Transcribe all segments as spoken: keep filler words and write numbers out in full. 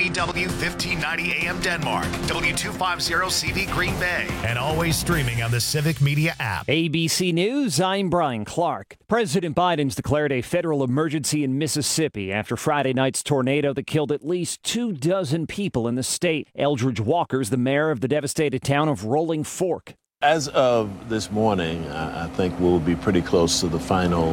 C W fifteen ninety A M Denmark, W two fifty C V Green Bay, and always streaming on the Civic Media app. A B C News, I'm Brian Clark. President Biden's declared a federal emergency in Mississippi after Friday night's tornado that killed at least two dozen people in the state. Eldridge Walker's the mayor of the devastated town of Rolling Fork. As of this morning, I think we'll be pretty close to the final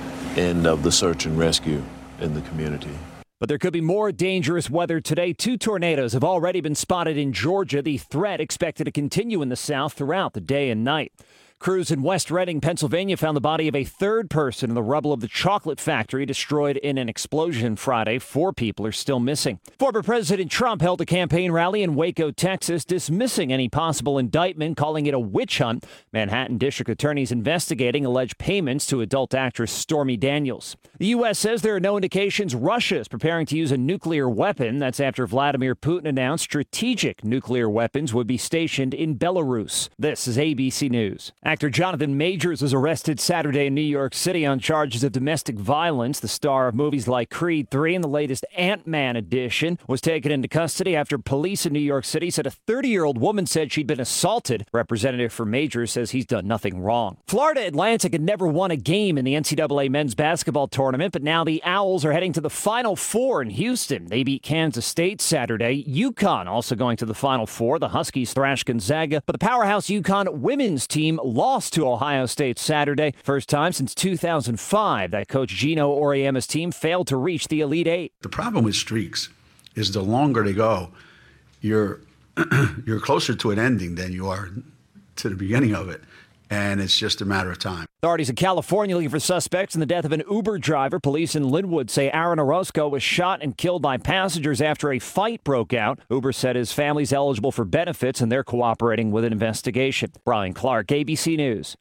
end of the search and rescue in the community. But there could be more dangerous weather today. Two tornadoes have already been spotted in Georgia. The threat expected to continue in the south throughout the day and night. Crews in West Reading, Pennsylvania found the body of a third person in the rubble of the chocolate factory destroyed in an explosion Friday. Four people are still missing. Former President Trump held a campaign rally in Waco, Texas, dismissing any possible indictment, calling it a witch hunt. Manhattan District Attorneys investigating alleged payments to adult actress Stormy Daniels. The U S says there are no indications Russia is preparing to use a nuclear weapon. That's after Vladimir Putin announced strategic nuclear weapons would be stationed in Belarus. This is A B C News. Actor Jonathan Majors was arrested Saturday in New York City on charges of domestic violence. The star of movies like Creed three and the latest Ant-Man edition was taken into custody after police in New York City said a thirty-year-old woman said she'd been assaulted. Representative for Majors says he's done nothing wrong. Florida Atlantic had never won a game in the N C double A men's basketball tournament, but now the Owls are heading to the Final Four in Houston. They beat Kansas State Saturday. UConn also going to the Final Four. The Huskies thrashed Gonzaga, but the powerhouse UConn women's team lost to Ohio State Saturday. First time since two thousand five that coach Gino Auriemma's team failed to reach the Elite Eight. The problem with streaks is the longer they go, you're you're closer to an ending than you are to the beginning of it. And it's just a matter of time. Authorities in California looking for suspects in the death of an Uber driver. Police in Linwood say Aaron Orozco was shot and killed by passengers after a fight broke out. Uber said his family's eligible for benefits and they're cooperating with an investigation. Brian Clark, A B C News.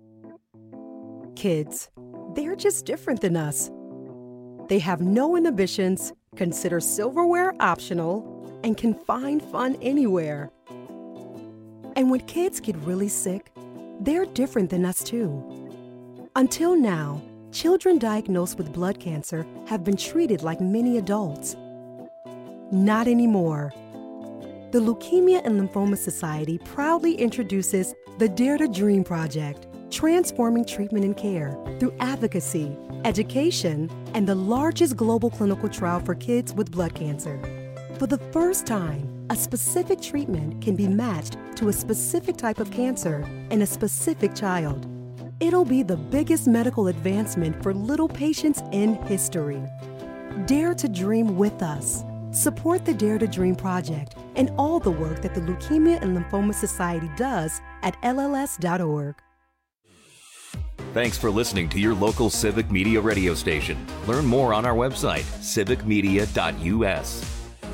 Kids, they're just different than us. They have no inhibitions, consider silverware optional, and can find fun anywhere. And when kids get really sick, they're different than us, too. Until now, children diagnosed with blood cancer have been treated like many adults. Not anymore. The Leukemia and Lymphoma Society proudly introduces the Dare to Dream Project, transforming treatment and care through advocacy, education, and the largest global clinical trial for kids with blood cancer. For the first time, a specific treatment can be matched to a specific type of cancer in a specific child. It'll be the biggest medical advancement for little patients in history. Dare to dream with us. Support the Dare to Dream Project and all the work that the Leukemia and Lymphoma Society does at L L S dot org. Thanks for listening to your local Civic Media radio station. Learn more on our website, civic media dot U S.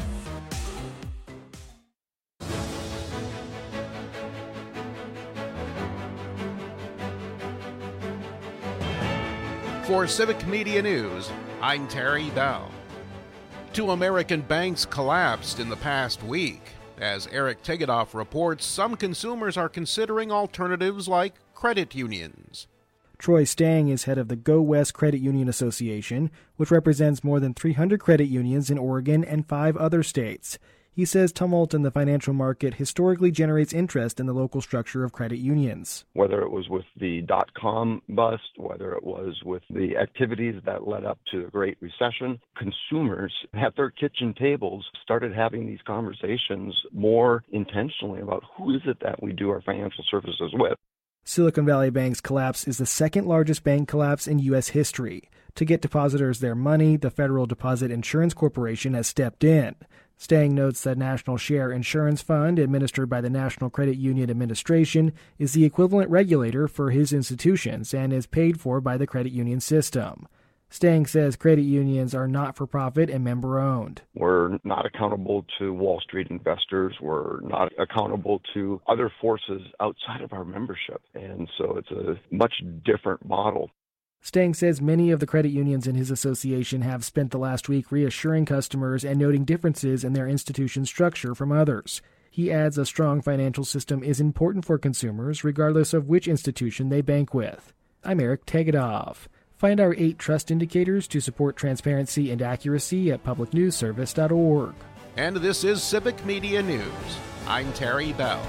For Civic Media News, I'm Terry Bell. Two American banks collapsed in the past week. As Eric Tegedoff reports, some consumers are considering alternatives like credit unions. Troy Stang is head of the Go West Credit Union Association, which represents more than three hundred credit unions in Oregon and five other states. He says tumult in the financial market historically generates interest in the local structure of credit unions. Whether it was with the dot-com bust, whether it was with the activities that led up to the Great Recession, consumers at their kitchen tables started having these conversations more intentionally about who is it that we do our financial services with. Silicon Valley Bank's collapse is the second largest bank collapse in U S history. To get depositors their money, the Federal Deposit Insurance Corporation has stepped in. Stang notes that National Share Insurance Fund, administered by the National Credit Union Administration, is the equivalent regulator for his institutions and is paid for by the credit union system. Stang says credit unions are not-for-profit and member-owned. We're not accountable to Wall Street investors. We're not accountable to other forces outside of our membership. And so it's a much different model. Stang says many of the credit unions in his association have spent the last week reassuring customers and noting differences in their institution structure from others. He adds a strong financial system is important for consumers, regardless of which institution they bank with. I'm Eric Tegedoff. Find our eight trust indicators to support transparency and accuracy at public news service dot org. And this is Civic Media News. I'm Terry Bell.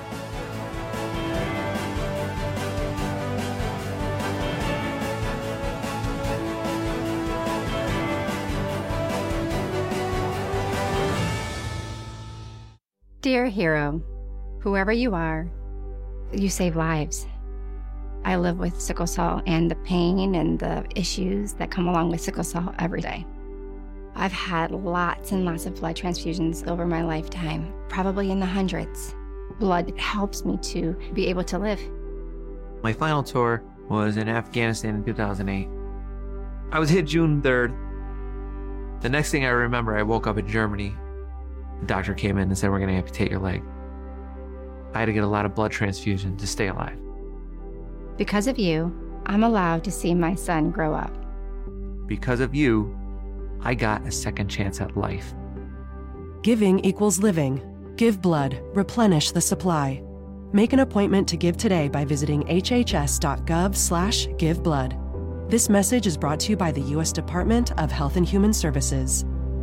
Dear hero, whoever you are, you save lives. I live with sickle cell and the pain and the issues that come along with sickle cell every day. I've had lots and lots of blood transfusions over my lifetime, probably in the hundreds. Blood helps me to be able to live. My final tour was in Afghanistan in two thousand eight. I was hit June third. The next thing I remember, I woke up in Germany. The doctor came in and said, we're going to amputate your leg. I had to get a lot of blood transfusion to stay alive. Because of you, I'm allowed to see my son grow up. Because of you, I got a second chance at life. Giving equals living. Give blood. Replenish the supply. Make an appointment to give today by visiting hhs.gov slash give blood. This message is brought to you by the U S Department of Health and Human Services.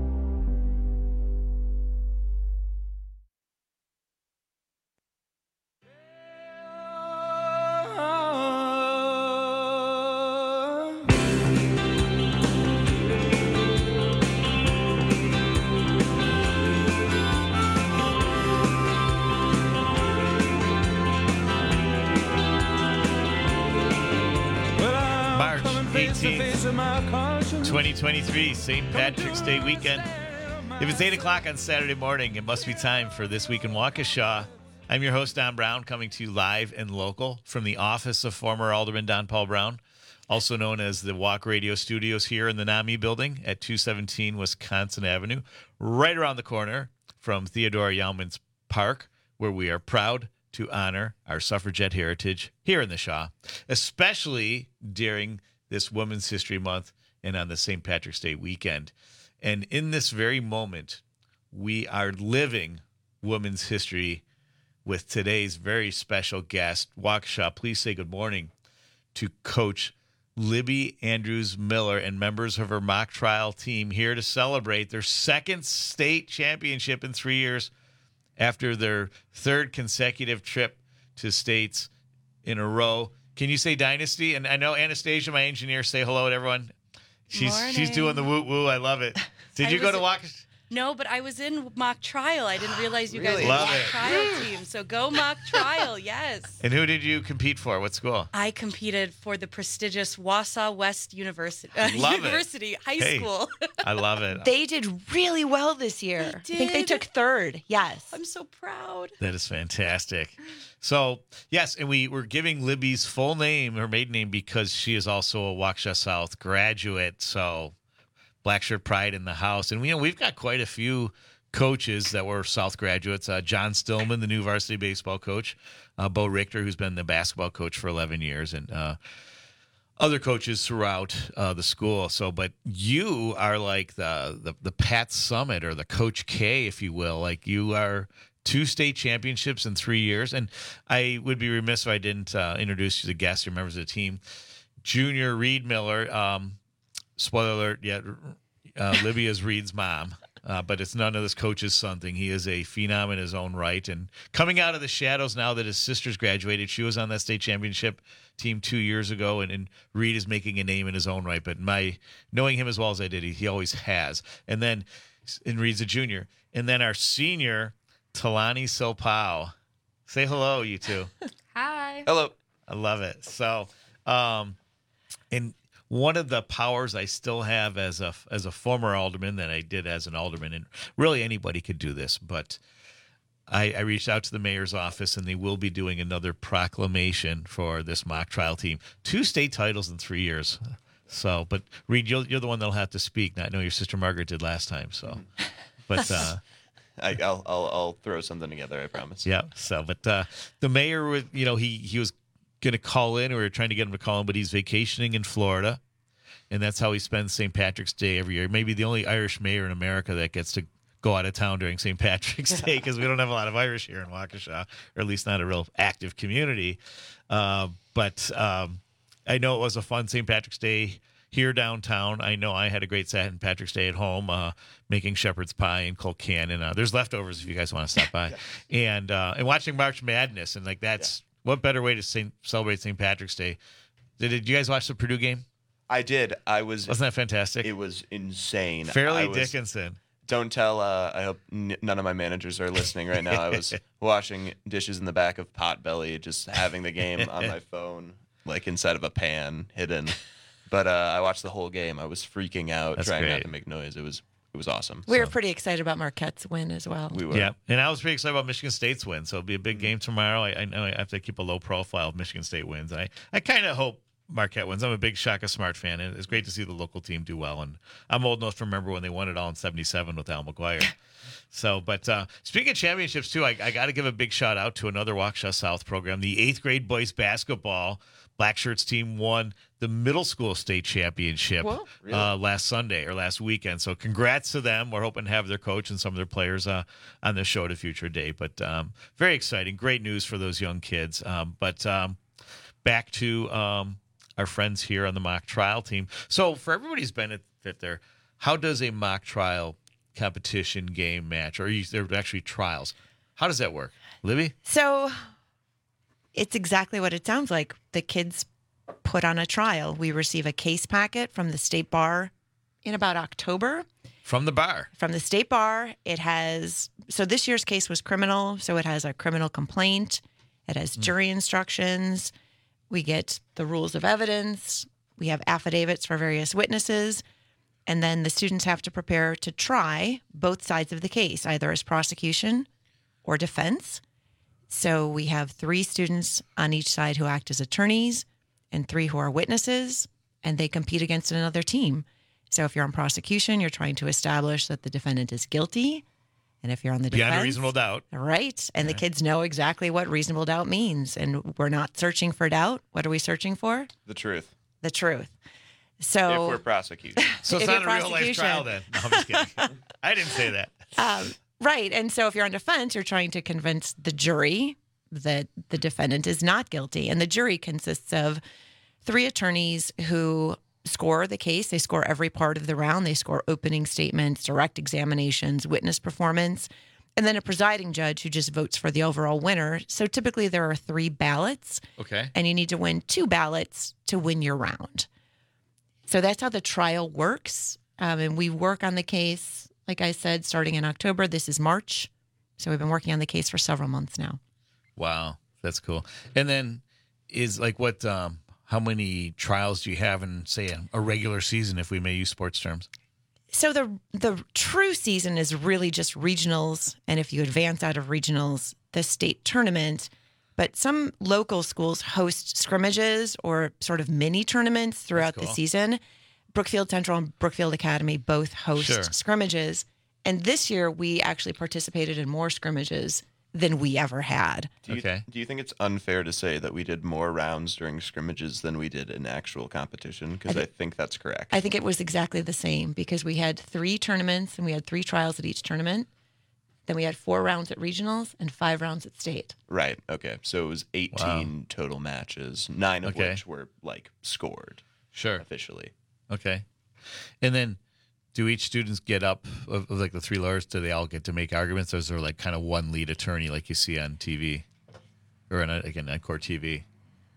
twenty twenty-three, Saint Patrick's Day weekend. If it's eight o'clock on Saturday morning, it must be time for This Week in Waukesha. I'm your host, Don Brown, coming to you live and local from the office of former Alderman Don Paul Brown, also known as the Walk Radio Studios here in the NAMI building at two seventeen Wisconsin Avenue, right around the corner from Theodore Yauman's Park, where we are proud to honor our suffragette heritage here in the Shaw, especially during this Women's History Month and on the Saint Patrick's Day weekend. And in this very moment, we are living women's history with today's very special guest. Waukesha, please say good morning to Coach Libby Andrews Miller and members of her mock trial team here to celebrate their second state championship in three years after their third consecutive trip to states in a row. Can you say dynasty? And I know Anastasia, my engineer, say hello to everyone. She's Morning. she's doing the woo woo. I love it. Did you go to Waukesha? No, but I was in mock trial. I didn't realize you Really? guys were Love mock it. trial team. So go mock trial, yes. And who did you compete for? What school? I competed for the prestigious Wausau West University, uh, Love it. University High Hey, School. I love it. They did really well this year. They I think they did. took third. Yes. I'm so proud. That is fantastic. So, yes, and we were giving Libby's full name, her maiden name, because she is also a Waukesha South graduate. So, Black Shirt Pride in the house. And, you know, we've got quite a few coaches that were South graduates. Uh, John Stillman, the new varsity baseball coach. Uh, Bo Richter, who's been the basketball coach for eleven years. And uh, other coaches throughout uh, the school. So, but you are like the, the, the Pat Summit or the Coach K, if you will. Like you are two state championships in three years. And I would be remiss if I didn't uh, introduce you to the guests or members of the team. Junior Reed Miller, um, spoiler alert, yeah, uh, Libby is Reed's mom. Uh, but it's none of this coach's son thing. He is a phenom in his own right. And coming out of the shadows now that his sister's graduated, she was on that state championship team two years ago, and, and Reed is making a name in his own right. But my knowing him as well as I did, he, he always has. And then and Reed's a junior. And then our senior, Talani Sopao. Say hello, you two. Hi. Hello. I love it. So, um, and one of the powers I still have as a as a former alderman that I did as an alderman, and really anybody could do this, but I, I reached out to the mayor's office, and they will be doing another proclamation for this mock trial team. Two state titles in three years. So, but Reed, you're, you're the one that'll have to speak. I know your sister Margaret did last time. So, but uh, I, I'll, I'll I'll throw something together. I promise. Yeah. So, but uh, the mayor would, you know, he he was going to call in. We were trying to get him to call in, but he's vacationing in Florida, and that's how he spends Saint Patrick's Day every year. Maybe the only Irish mayor in America that gets to go out of town during Saint Patrick's Day, because we don't have a lot of Irish here in Waukesha, or at least not a real active community. Uh, but um, I know it was a fun Saint Patrick's Day here downtown. I know I had a great Saint Patrick's Day at home, uh, making shepherd's pie and cold can, and uh, there's leftovers if you guys want to stop by, and uh, and watching March Madness, and like that's yeah. what better way to Saint celebrate Saint Patrick's Day. Did, did you guys watch the Purdue game? I did. I was. Wasn't that fantastic? It was insane. Fairleigh was, Dickinson. Don't tell. Uh, I hope n- none of my managers are listening right now. I was washing dishes in the back of Potbelly, just having the game on my phone, like inside of a pan, hidden. But uh, I watched the whole game. I was freaking out, That's trying great. not to make noise. It was it was awesome. We so. were pretty excited about Marquette's win as well. We were. Yeah, and I was pretty excited about Michigan State's win. So it'll be a big game tomorrow. I, I know I have to keep a low profile if Michigan State wins. I, I kind of hope Marquette wins. I'm a big Shaka Smart fan, and it's great to see the local team do well. And I'm old enough to remember when they won it all in seventy-seven with Al McGuire. So, but uh, speaking of championships, too, I, I got to give a big shout out to another Waukesha South program. The eighth grade boys basketball Black Shirts team won the middle school state championship Whoa, really? uh, last Sunday or last weekend. So congrats to them. We're hoping to have their coach and some of their players uh, on the show at a future date. But um, very exciting. Great news for those young kids. Um, but um, back to um, our friends here on the mock trial team. So for everybody's benefit there, how does a mock trial competition game match, or you, they're actually trials, how does that work? Libby? So it's exactly what it sounds like. The kids put on a trial. We receive a case packet from the state bar in about October. From the bar? From the state bar. It has, so this year's case was criminal, so it has a criminal complaint. It has jury instructions. We get the rules of evidence. We have affidavits for various witnesses. And then the students have to prepare to try both sides of the case, either as prosecution or defense. So we have three students on each side who act as attorneys and three who are witnesses, and they compete against another team. So if you're on prosecution, you're trying to establish that the defendant is guilty. And if you're on the defense, beyond a reasonable doubt. Right. And Okay. the kids know exactly what reasonable doubt means. And we're not searching for doubt. What are we searching for? The truth. The truth. So If we're prosecuting. So it's If not a you're real life prosecution. trial then. No, I'm just kidding. I didn't say that. Um, right. And so if you're on defense, you're trying to convince the jury that the defendant is not guilty. And the jury consists of three attorneys who score the case. They score every part of the round. They score opening statements, direct examinations, witness performance, and then a presiding judge who just votes for the overall winner. So typically there are three ballots. Okay. And you need to win two ballots to win your round. So that's how the trial works. Um, and we work on the case, like I said, starting in October. This is March. So we've been working on the case for several months now. Wow. That's cool. And then is like what, um, how many trials do you have in, say, a, a regular season, if we may use sports terms? So the the true season is really just regionals. And if you advance out of regionals, the state tournament. But some local schools host scrimmages or sort of mini tournaments throughout That's the cool. season. Brookfield Central and Brookfield Academy both host Sure. scrimmages. And this year we actually participated in more scrimmages than we ever had. Do you, Okay. do you think it's unfair to say that we did more rounds during scrimmages than we did in actual competition? Because I I, thi- think that's correct. I think it was exactly the same because we had three tournaments and we had three trials at each tournament. Then we had four rounds at regionals and five rounds at state. Right. Okay. So it was eighteen total matches, nine of Okay. which were like scored Sure. officially. Okay. And then do each students get up, of, of like the three lawyers, do they all get to make arguments? Or is there like kind of one lead attorney like you see on T V or on, again, on court T V?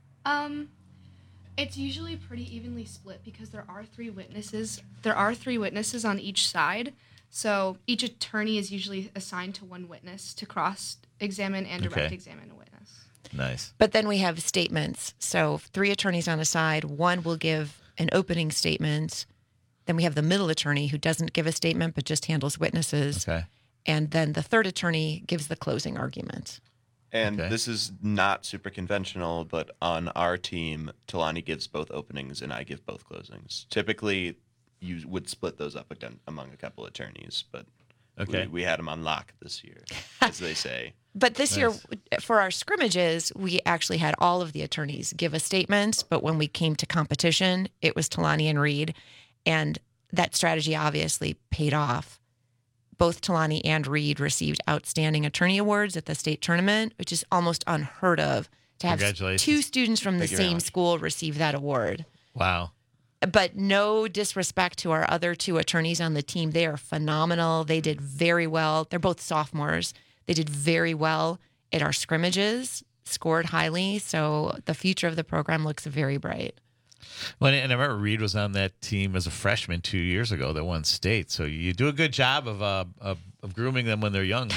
Um, it's usually pretty evenly split because there are three witnesses. There are three witnesses on each side. So each attorney is usually assigned to one witness to cross-examine and direct Okay. examine a witness. Nice. But then we have statements. So three attorneys on a side. One will give an opening statement. Then we have the middle attorney who doesn't give a statement but just handles witnesses. Okay. And then the third attorney gives the closing argument. And Okay. this is not super conventional, but on our team, Talani gives both openings and I give both closings. Typically, you would split those up again among a couple attorneys, but Okay. we, we had them on lock this year, as they say. But this Nice. year, for our scrimmages, we actually had all of the attorneys give a statement. But when we came to competition, it was Talani and Reed. And that strategy obviously paid off. Both Talani and Reed received outstanding attorney awards at the state tournament, which is almost unheard of to have Congratulations. two students from the Thank you very same much. school receive that award. Wow. But no disrespect to our other two attorneys on the team. They are phenomenal. They did very well. They're both sophomores. They did very well at our scrimmages, scored highly. So the future of the program looks very bright. Well, and I remember Reed was on that team as a freshman two years ago that won state. So you do a good job of uh, of, of grooming them when they're young.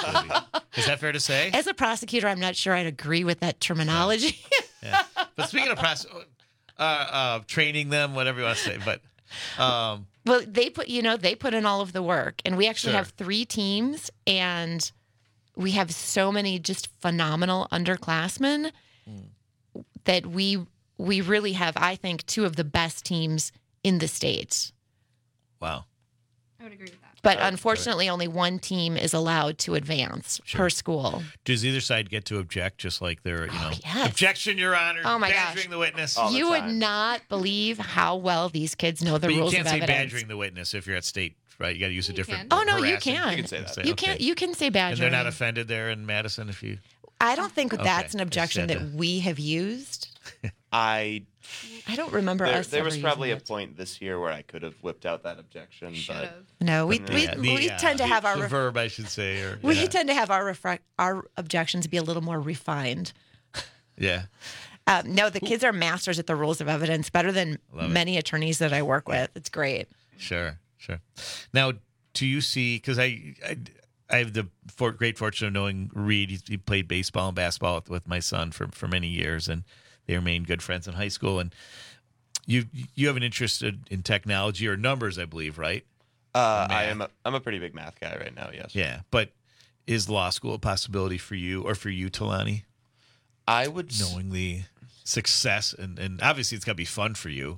Is that fair to say? As a prosecutor, I'm not sure I'd agree with that terminology. Yeah. But speaking of pros- uh, uh, training them, whatever you want to say, but um, well, they put you know they put in all of the work, and we actually Sure. have three teams, and we have so many just phenomenal underclassmen mm. that we. We really have, I think, two of the best teams in the state. Wow. I would agree with that. But unfortunately, only one team is allowed to advance Sure. per school. Does either side get to object just like they're, you know, yes. objection, Your Honor, Oh, my badgering gosh. the witness? You would not believe how well these kids know the But you rules can't of say evidence. badgering the witness if you're at state, right? You got to use a different. Oh, no, you harassing. can. You can say that. You Okay. can you can say And badgering. they're not offended there in Madison if you. I don't think Okay. that's an I objection said that that. we have used. I I don't remember there, us. there ever was probably using a it. point this year where I could have whipped out that objection, but No, we but we, yeah. we uh, tend to have our the ref- verb, I should say, or we yeah. tend to have our refra- our objections be a little more refined. yeah. Um, no, the kids are masters at the rules of evidence, better than Love it. many attorneys that I work with. It's great. Sure, sure. Now, do you see? Because I, I, I have the for, great fortune of knowing Reed. He, he played baseball and basketball with, with my son for for many years, and they remained good friends in high school. And you you have an interest in, in technology or numbers, I believe, right? uh, Math. I am a, I'm a pretty big math guy right now. Yes. Yeah, but is law school a possibility for you or for you, Talani? I would s- knowing the success and and obviously it's got to be fun for you.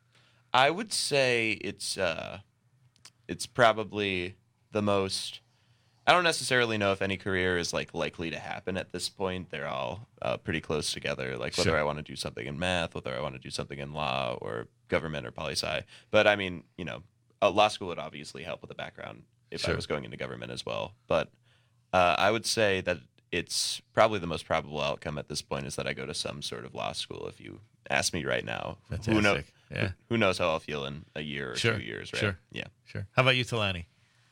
I would say it's uh, it's probably the most. I don't necessarily know if any career is like likely to happen at this point. They're all uh, pretty close together. Like whether Sure. I want to do something in math, whether I want to do something in law or government or poli sci. But I mean, you know, uh, law school would obviously help with the background if I Sure. was going into government as well. But uh, I would say that it's probably the most probable outcome at this point is that I go to some sort of law school. If you ask me right now, who knows? Fantastic. Yeah. Who, who knows how I'll feel in a year or Sure. two years, right? Sure. Yeah. Sure. How about you, Talani?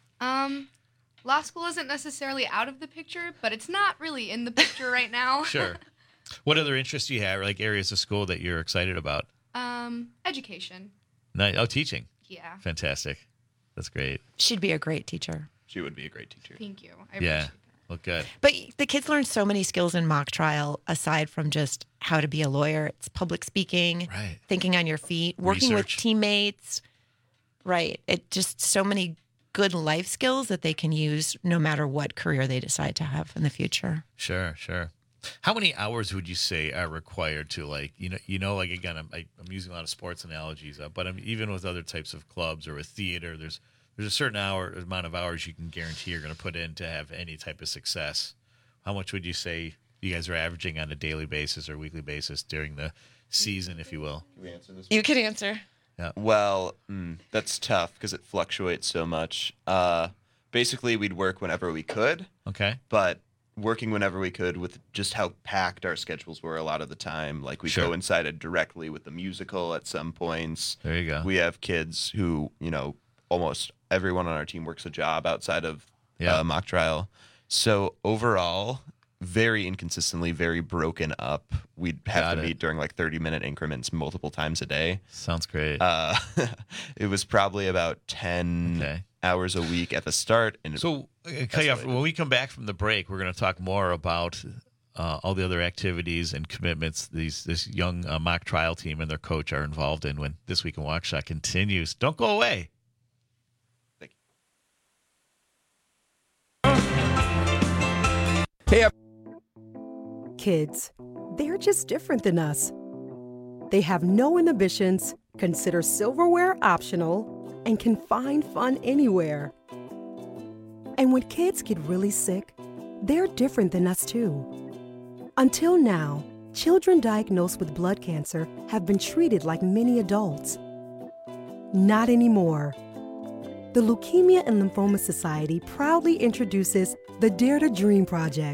Um, law school isn't necessarily out of the picture, but it's not really in the picture right now. Sure. What other interests do you have, or like areas of school that you're excited about? um, education. Nice. Oh, teaching. Yeah. Fantastic. That's great. She'd be a great teacher. She would be a great teacher. Thank you. I Yeah. appreciate Well, good. But the kids learn so many skills in mock trial aside from just how to be a lawyer. It's public speaking, Right. thinking on your feet, working with Research. teammates. Right. It just so many good life skills that they can use no matter what career they decide to have in the future. Sure, sure. How many hours would you say are required to like you know you know like again I'm I, I'm using a lot of sports analogies, uh, but I'm even with other types of clubs or with theater. There's there's a certain hour amount of hours you can guarantee you're going to put in to have any type of success. How much would you say you guys are averaging on a daily basis or weekly basis during the season, if you will? Can we answer this? You can answer. Yeah. Well, mm, that's tough because it fluctuates so much. Uh, basically, we'd work whenever we could. Okay. But working whenever we could with just how packed our schedules were a lot of the time. Like we Sure. coincided directly with the musical at some points. There you go. We have kids who, you know, almost everyone on our team works a job outside of Yeah. uh, mock trial. So overall, very inconsistently, very broken up. We'd have Got to it. meet during like thirty minute increments multiple times a day. Sounds great. Uh, it was probably about ten Okay. hours a week at the start. And So, uh, cut you off. When we come back from the break, we're going to talk more about uh, all the other activities and commitments these this young uh, mock trial team and their coach are involved in when This Week in Waukesha continues. Don't go away. Hey, kids, they're just different than us. They have no inhibitions, consider silverware optional, and can find fun anywhere. And when kids get really sick, they're different than us too. Until now, children diagnosed with blood cancer have been treated like many adults. Not anymore. The Leukemia and Lymphoma Society proudly introduces the Dare to Dream Project,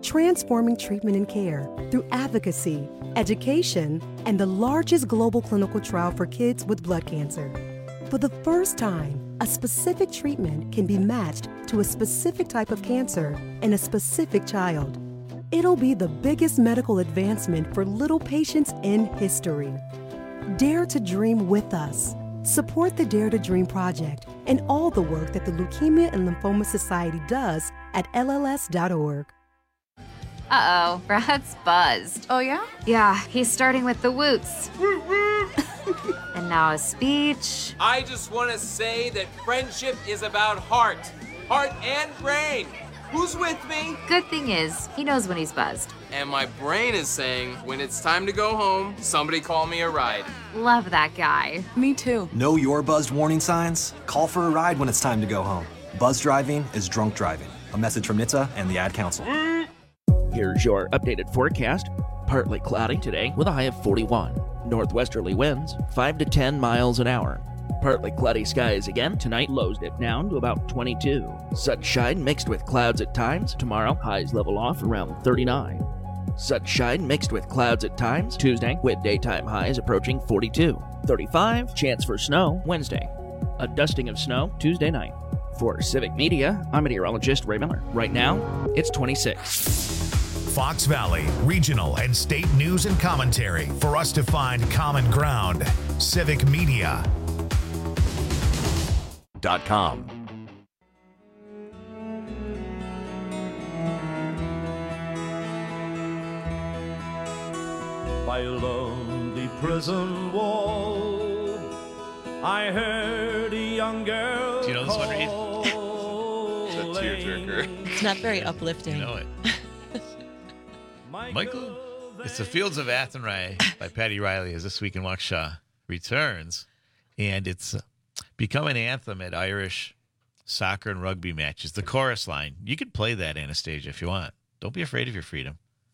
transforming treatment and care through advocacy, education, and the largest global clinical trial for kids with blood cancer. For the first time, a specific treatment can be matched to a specific type of cancer in a specific child. It'll be the biggest medical advancement for little patients in history. Dare to dream with us. Support the Dare to Dream Project and all the work that the Leukemia and Lymphoma Society does at L L S dot org. Uh-oh, Brad's buzzed. Oh, yeah? Yeah, he's starting with the woots. And now a speech. I just want to say that friendship is about heart. Heart and brain. Who's with me? Good thing is, he knows when he's buzzed. And my brain is saying, when it's time to go home, somebody call me a ride. Love that guy. Me too. Know your buzzed warning signs? Call for a ride when it's time to go home. Buzz driving is drunk driving. A message from N H T S A and the Ad Council. Here's your updated forecast. Partly cloudy today with a high of forty-one. Northwesterly winds five to ten miles an hour. Partly cloudy skies again tonight. Lows dip down to about twenty-two. Sunshine mixed with clouds at times. Tomorrow, highs level off around thirty-nine. Sunshine mixed with clouds at times. Tuesday, with daytime highs approaching forty-two. thirty-five, chance for snow Wednesday. A dusting of snow Tuesday night. For Civic Media, I'm meteorologist Ray Miller. Right now, it's twenty-six. Fox Valley, regional and state news and commentary for us to find common ground. Civic Media dot com. By a lonely prison wall, I heard a young girl. Do you know this one, Reed? It's a tearjerker. It's not very uplifting. You know it. Michael, it's the Fields of Athenry by Patty Riley as This Week in Waukesha returns, and it's become an anthem at Irish soccer and rugby matches. The chorus line. You could play that, Anastasia, if you want. Don't be afraid of your freedom.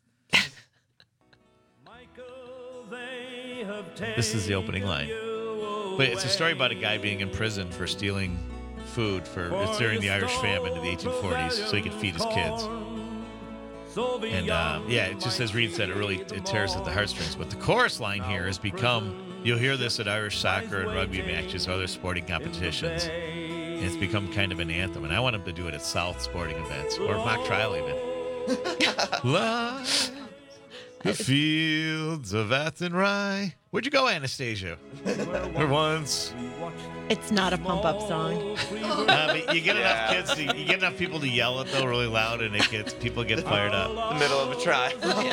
This is the opening line. But it's a story about a guy being in prison for stealing food for it's during the Irish famine in the eighteen forties, so he could feed his kids. And uh, yeah, it just as Reed said, it really it tears at the heartstrings. But the chorus line here has become, you'll hear this at Irish soccer and rugby matches, other sporting competitions. And it's become kind of an anthem. And I want them to do it at South sporting events or mock trial even. Love the Fields of Athenry. Where'd you go, Anastasia? Where once. It's not a pump up song. Uh, but you get enough kids, to, you get enough people to yell it though really loud, and it gets people get fired up. The middle of a try.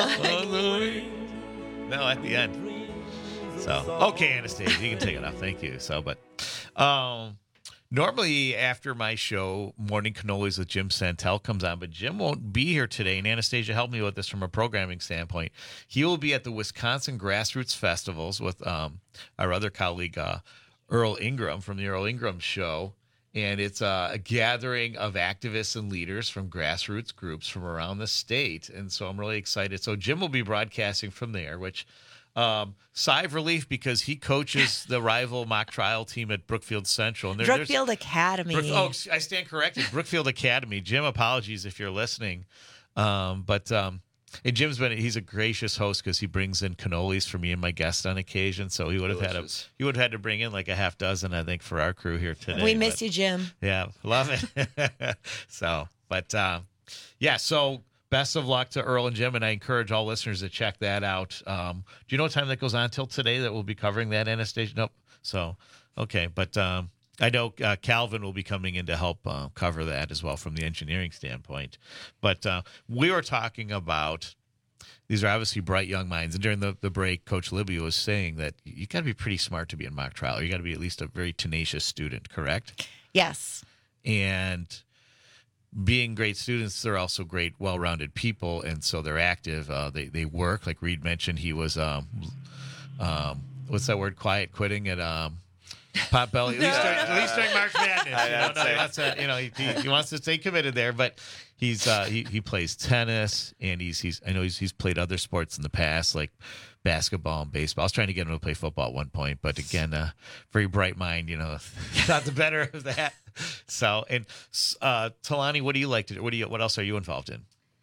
No, at the end. So okay, Anastasia, you can take it off. Thank you. So, but um, normally after my show, Morning Cannolis with Jim Santel comes on, but Jim won't be here today. And Anastasia, help me with this from a programming standpoint. He will be at the Wisconsin Grassroots Festivals with um, our other colleague. Uh, Earl Ingram from the Earl Ingram Show, and it's uh, a gathering of activists and leaders from grassroots groups from around the state, and so I'm really excited. So Jim will be broadcasting from there, which um, sigh of relief because he coaches the rival mock trial team at Brookfield Central. And there, Brookfield Academy. Brook, oh, I stand corrected. Brookfield Academy. Jim, apologies if you're listening, um, but. Um, And Jim's been, he's a gracious host because he brings in cannolis for me and my guest on occasion. So he would have had a, he would have had to bring in like a half dozen, I think, for our crew here today. We miss but, you, Jim. Yeah, love it. so, but uh, yeah, so best of luck to Earl and Jim, and I encourage all listeners to check that out. Um, do you know what time that goes on till today that we'll be covering that, Anastasia? Nope. So, okay, but um, I know uh, Calvin will be coming in to help uh, cover that as well from the engineering standpoint. But uh, we were talking about, these are obviously bright young minds. And during the, the break, Coach Libby was saying that you got to be pretty smart to be in mock trial. You got to be at least a very tenacious student, correct? Yes. And being great students, they're also great, well-rounded people. And so they're active. Uh, they, they work. Like Reed mentioned, he was, um, um, what's that word, quiet quitting at um, Potbelly, at least during, at least during March Madness. You know, no, he wants to, you know, he, he, he wants to stay committed there, but he's uh, he he plays tennis, and he's he's I know he's he's played other sports in the past like basketball and baseball. I was trying to get him to play football at one point, but again, uh, very bright mind, you know, not the better of that. So, and uh, Talani, what do you like to do? What do you what else are you involved in?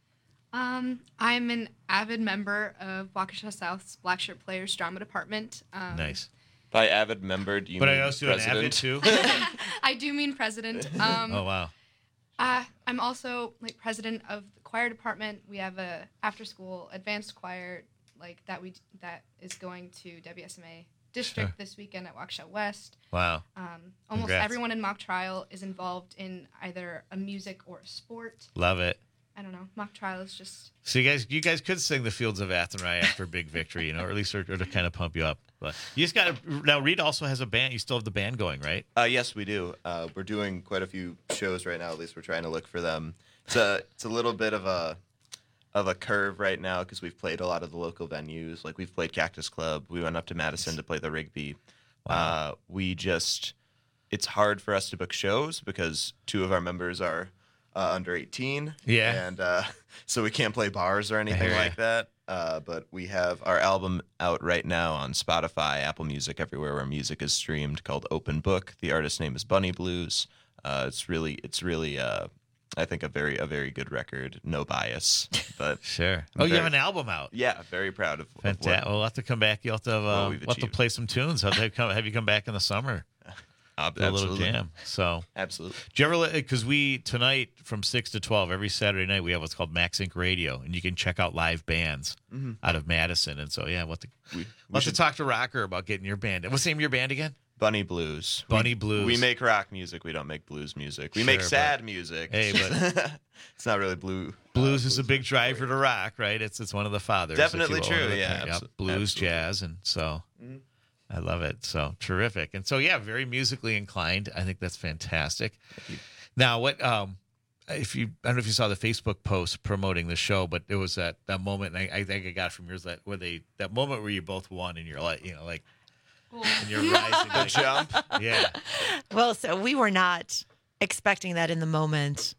Um, I'm an avid member of Waukesha South's Black Shirt Players Drama Department. Um, Nice. By avid member, do you But mean I also president? an avid too. I do mean president. Um, Oh wow. Uh, I'm also like president of the choir department. We have a after-school advanced choir like that we that is going to W S M A district Sure. this weekend at Waukesha West. Wow. Um, almost Congrats. everyone in mock trial is involved in either a music or a sport. Love it. I don't know. Mock trial is just So you guys, you guys could sing the Fields of Athenry after a big victory, you know, or at least or, or to kind of pump you up. But you just got to now. Reed also has a band. You still have the band going, right? Uh, yes, we do. Uh, we're doing quite a few shows right now. At least we're trying to look for them. It's a it's a little bit of a of a curve right now because we've played a lot of the local venues. Like we've played Cactus Club. We went up to Madison to play the Rigby. Wow. Uh, we just it's hard for us to book shows because two of our members are uh, under eighteen. Yeah. And uh, so we can't play bars or anything Yeah. like that. Uh, but we have our album out right now on Spotify, Apple Music, everywhere where music is streamed, called Open Book. The artist's name is Bunny Blues. Uh, it's really, it's really, uh, I think a very, a very good record. No bias, but sure. I'm Oh, you very- have an album out. Yeah, very proud of. of what- Fantastic. We'll have to come back. You'll have to, uh, what we'll we've have to achieved. play some tunes. Have, they come, have you come back in the summer? Uh, Do a little absolutely. jam. So Absolutely. do you ever? Because we tonight from six to twelve every Saturday night we have what's called Max Inc Radio, and you can check out live bands Mhm. out of Madison. And so yeah, we'll have to, We, we'll we have to should, talk to Rocker about getting your band. What's the name of your band again? Bunny Blues. Bunny we, Blues. We make rock music. We don't make blues music. We make Sure, sad but- music. Hey, but it's not really blue. blues is a big driver to rock, right? It's it's one of the fathers. if Definitely you will. true, One of the- yeah, yep, abso- blues, absolutely. jazz, and so Mhm. I love it. So terrific. And so yeah, very musically inclined. I think that's fantastic. Now, what um, if you I don't know if you saw the Facebook post promoting the show, but it was that that moment. And I, I think I got from yours that where they that moment where you both won, and you're like, you know, like. And you're rising, The like, jump. Yeah. Well, so we were not expecting that in the moment.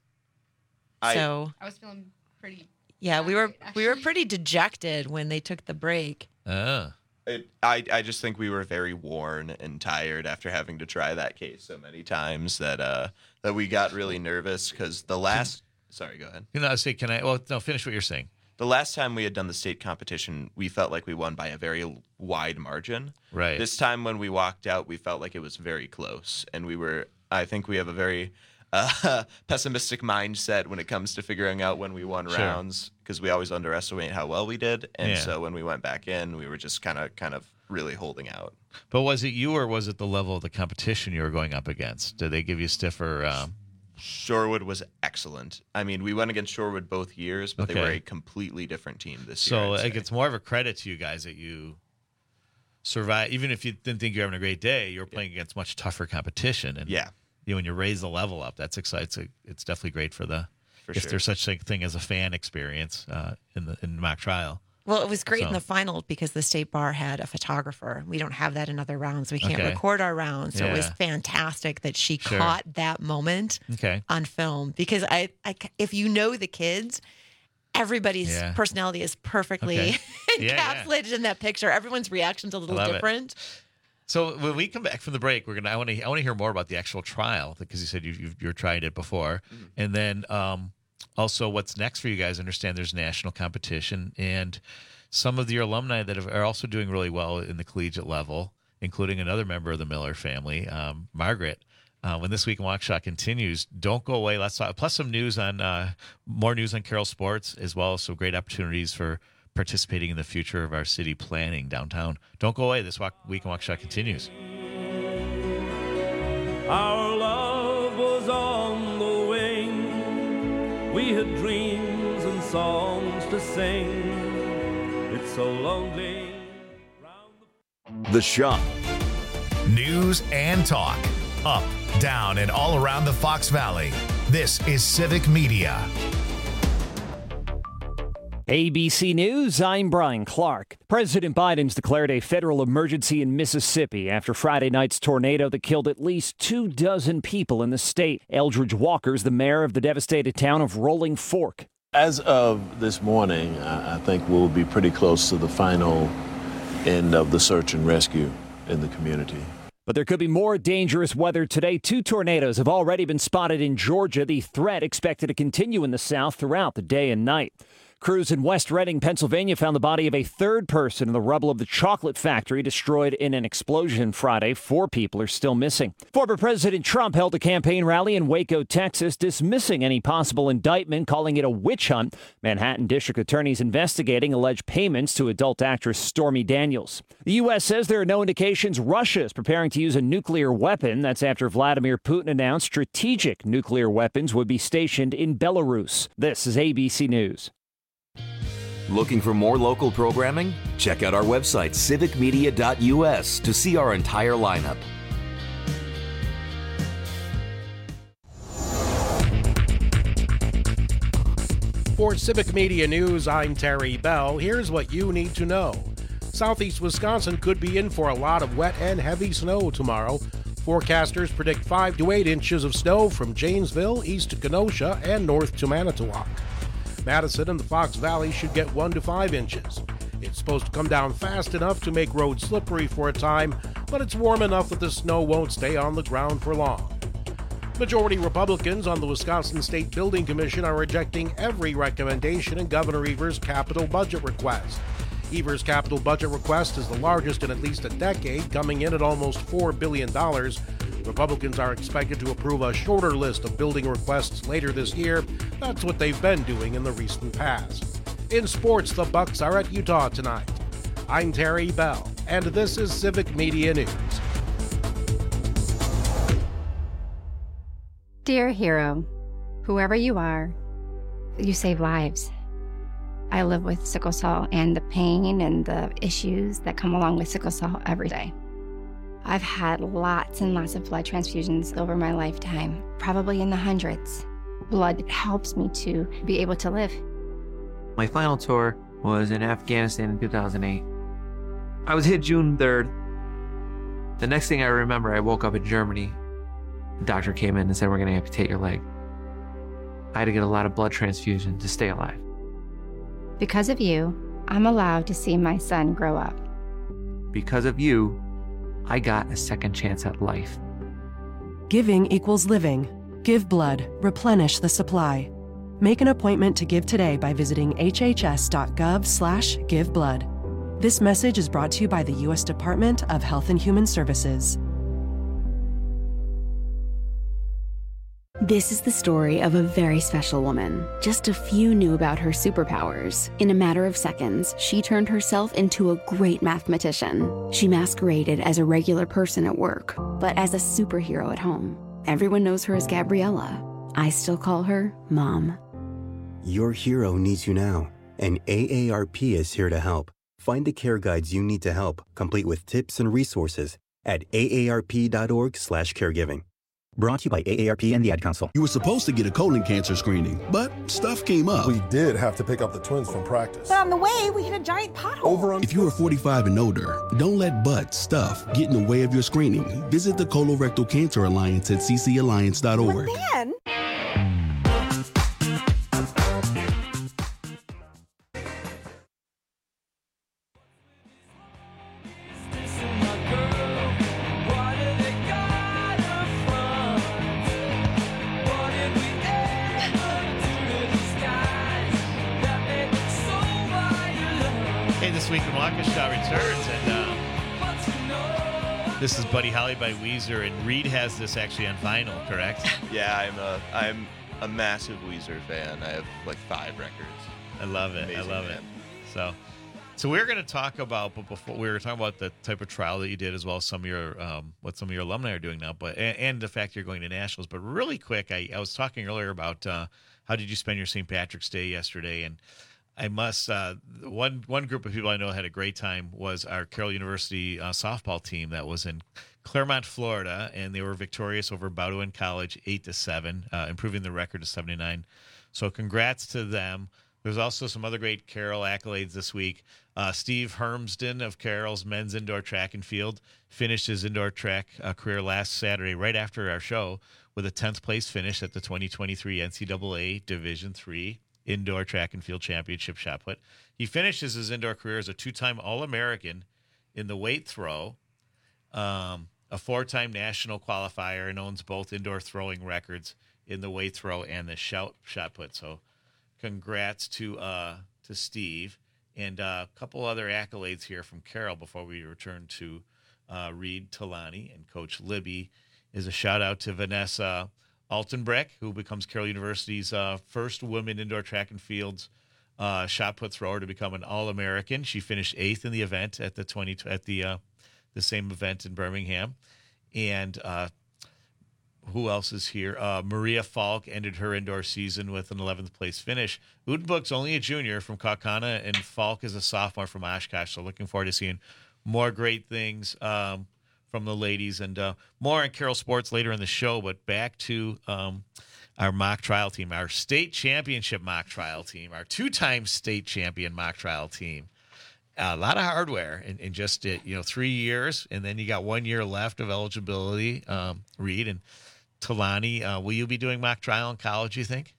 I- So I was feeling pretty. yeah, we were actually. we were pretty dejected when they took the break. Oh. It, I, I just think we were very worn and tired after having to try that case so many times that uh that we got really nervous because the last sorry go ahead You know, I say, can I? Well, no, finish what you're saying. the last time we had done the state competition we felt like we won by a very wide margin. Right. This time when we walked out we felt like it was very close and we were I think we have a very uh, pessimistic mindset when it comes to figuring out when we won Sure. rounds because we always underestimate how well we did and Yeah. so when we went back in we were just kind of kind of really holding out. But was it you or was it the level of the competition you were going up against? Did they give you stiffer? Um, Shorewood was excellent. I mean, we went against Shorewood both years, but they were Okay. a completely different team this so year. I'd like, say. it's more of a credit to you guys that you survive. Even if you didn't think you were having a great day, you were playing against much tougher competition. And Yeah. you know, when you raise the level up, that's exciting. It's definitely great for the For if sure. there's such a thing as a fan experience uh, in the in mock trial. Well, it was great in So- the final because the state bar had a photographer. We don't have that in other rounds. We can't Okay. record our rounds. So it was Yeah. fantastic that she Sure. caught that moment Okay. on film because I, I if you know the kids, everybody's Yeah. personality is perfectly Okay. Yeah, yeah. encapsulated in that picture. Everyone's reaction's a little love it. different. So when we come back from the break, we're gonna. I want to. I want to hear more about the actual trial because you said you, you've you're tried it before, Mm-hmm. and then um, also what's next for you guys. I understand there's national competition, and some of your alumni that have, are also doing really well in the collegiate level, including another member of the Miller family, um, Margaret. Uh, when This Week in Waukesha continues, don't go away. Let's talk. Plus some news on uh, more news on Carroll sports, as well as some great opportunities for participating in the future of our city planning downtown. Don't go away. This Wa- Week in Waukesha continues. Our love was on the wing. We had dreams and songs to sing. It's so lonely. The Shop. News and talk. Up, down, and all around the Fox Valley. This is Civic Media. A B C News, I'm Brian Clark. President Biden's declared a federal emergency in Mississippi after Friday night's tornado that killed at least two dozen people in the state. Eldridge Walker's the mayor of the devastated town of Rolling Fork. As of this morning, I I think we'll be pretty close to the final end of the search and rescue in the community. But there could be more dangerous weather today. Two tornadoes have already been spotted in Georgia. The threat expected to continue in the south throughout the day and night. Crews in West Reading, Pennsylvania found the body of a third person in the rubble of the chocolate factory destroyed in an explosion Friday. Four people are still missing. Former President Trump held a campaign rally in Waco, Texas, dismissing any possible indictment, calling it a witch hunt. Manhattan District attorneys investigating alleged payments to adult actress Stormy Daniels. The U S says there are no indications Russia is preparing to use a nuclear weapon. That's after Vladimir Putin announced strategic nuclear weapons would be stationed in Belarus. This is A B C News. Looking for more local programming? Check out our website, civic media dot u s, to see our entire lineup. For Civic Media News, I'm Terry Bell. Here's what you need to know. Southeast Wisconsin could be in for a lot of wet and heavy snow tomorrow. Forecasters predict five to eight inches of snow from Janesville east to Kenosha and north to Manitowoc. Madison and the Fox Valley should get one to five inches. It's supposed to come down fast enough to make roads slippery for a time, but it's warm enough that the snow won't stay on the ground for long. Majority Republicans on the Wisconsin State Building Commission are rejecting every recommendation in Governor Evers' capital budget request. Evers' capital budget request is the largest in at least a decade, coming in at almost four billion dollars. Republicans are expected to approve a shorter list of building requests later this year. That's what they've been doing in the recent past. In sports, the Bucks are at Utah tonight. I'm Terry Bell, and this is Civic Media News. Dear hero, whoever you are, you save lives. I live with sickle cell and the pain and the issues that come along with sickle cell every day. I've had lots and lots of blood transfusions over my lifetime, probably in the hundreds. Blood helps me to be able to live. My final tour was in Afghanistan in two thousand eight. I was hit June third. The next thing I remember, I woke up in Germany. The doctor came in and said, we're going to amputate your leg. I had to get a lot of blood transfusion to stay alive. Because of you, I'm allowed to see my son grow up. Because of you, I got a second chance at life. Giving equals living. Give blood. Replenish the supply. Make an appointment to give today by visiting hhs.gov slash give blood. This message is brought to you by the U S Department of Health and Human Services. This is the story of a very special woman. Just a few knew about her superpowers. In a matter of seconds, she turned herself into a great mathematician. She masqueraded as a regular person at work, but as a superhero at home. Everyone knows her as Gabriella. I still call her Mom. Your hero needs you now, and A A R P is here to help. Find the care guides you need to help, complete with tips and resources at A A R P dot org slash caregiving. Brought to you by A A R P and the Ad Council. You were supposed to get a colon cancer screening, but stuff came up. We did have to pick up the twins from practice. But on the way, we hit a giant pothole. Over on. If you are forty-five and older, don't let butt stuff get in the way of your screening. Visit the Colorectal Cancer Alliance at c c alliance dot org. But then... This week in Waukesha returns, and uh, this is Buddy Holly by Weezer, and Reed has this actually on vinyl, correct? Yeah, I'm a I'm a massive Weezer fan. I have like five records. I love it. Amazing, I love man. it. So, so we're going to talk about, but before we were talking about the type of trial that you did, as well as some of your um, what some of your alumni are doing now, but and, and the fact you're going to nationals. But really quick, I, I was talking earlier about uh, how did you spend your Saint Patrick's Day yesterday, and I must, uh, one one group of people I know had a great time was our Carroll University uh, softball team that was in Claremont, Florida, and they were victorious over Bowdoin College eight to seven, uh, improving the record to seventy-nine. So congrats to them. There's also some other great Carroll accolades this week. Uh, Steve Hermsden of Carroll's men's indoor track and field finished his indoor track uh, career last Saturday, right after our show, with a tenth place finish at the twenty twenty-three N C double A Division three Indoor Track and Field Championship shot put. He finishes his indoor career as a two-time All-American in the weight throw, um, a four-time national qualifier, and owns both indoor throwing records in the weight throw and the shout shot put. So congrats to uh, to Steve, and uh, a couple other accolades here from Carol before we return to uh, Reed Talani and Coach Libby. Is a shout out to Vanessa Altenbreck, who becomes Carroll University's uh, first woman indoor track and fields uh, shot put thrower to become an All-American. She finished eighth in the event at the twenty at the uh, the same event in Birmingham, and uh, who else is here? Uh, Maria Falk ended her indoor season with an eleventh place finish. Udenbook's only a junior from Kaukauna, and Falk is a sophomore from Oshkosh. So looking forward to seeing more great things Um, from the ladies, and uh, more on Carroll Sports later in the show. But back to um, our mock trial team, our state championship mock trial team, our two-time state champion mock trial team. A lot of hardware in, in just uh, you know three years, and then you got one year left of eligibility. Um, Reed and Talani, uh, will you be doing mock trial in college, you think?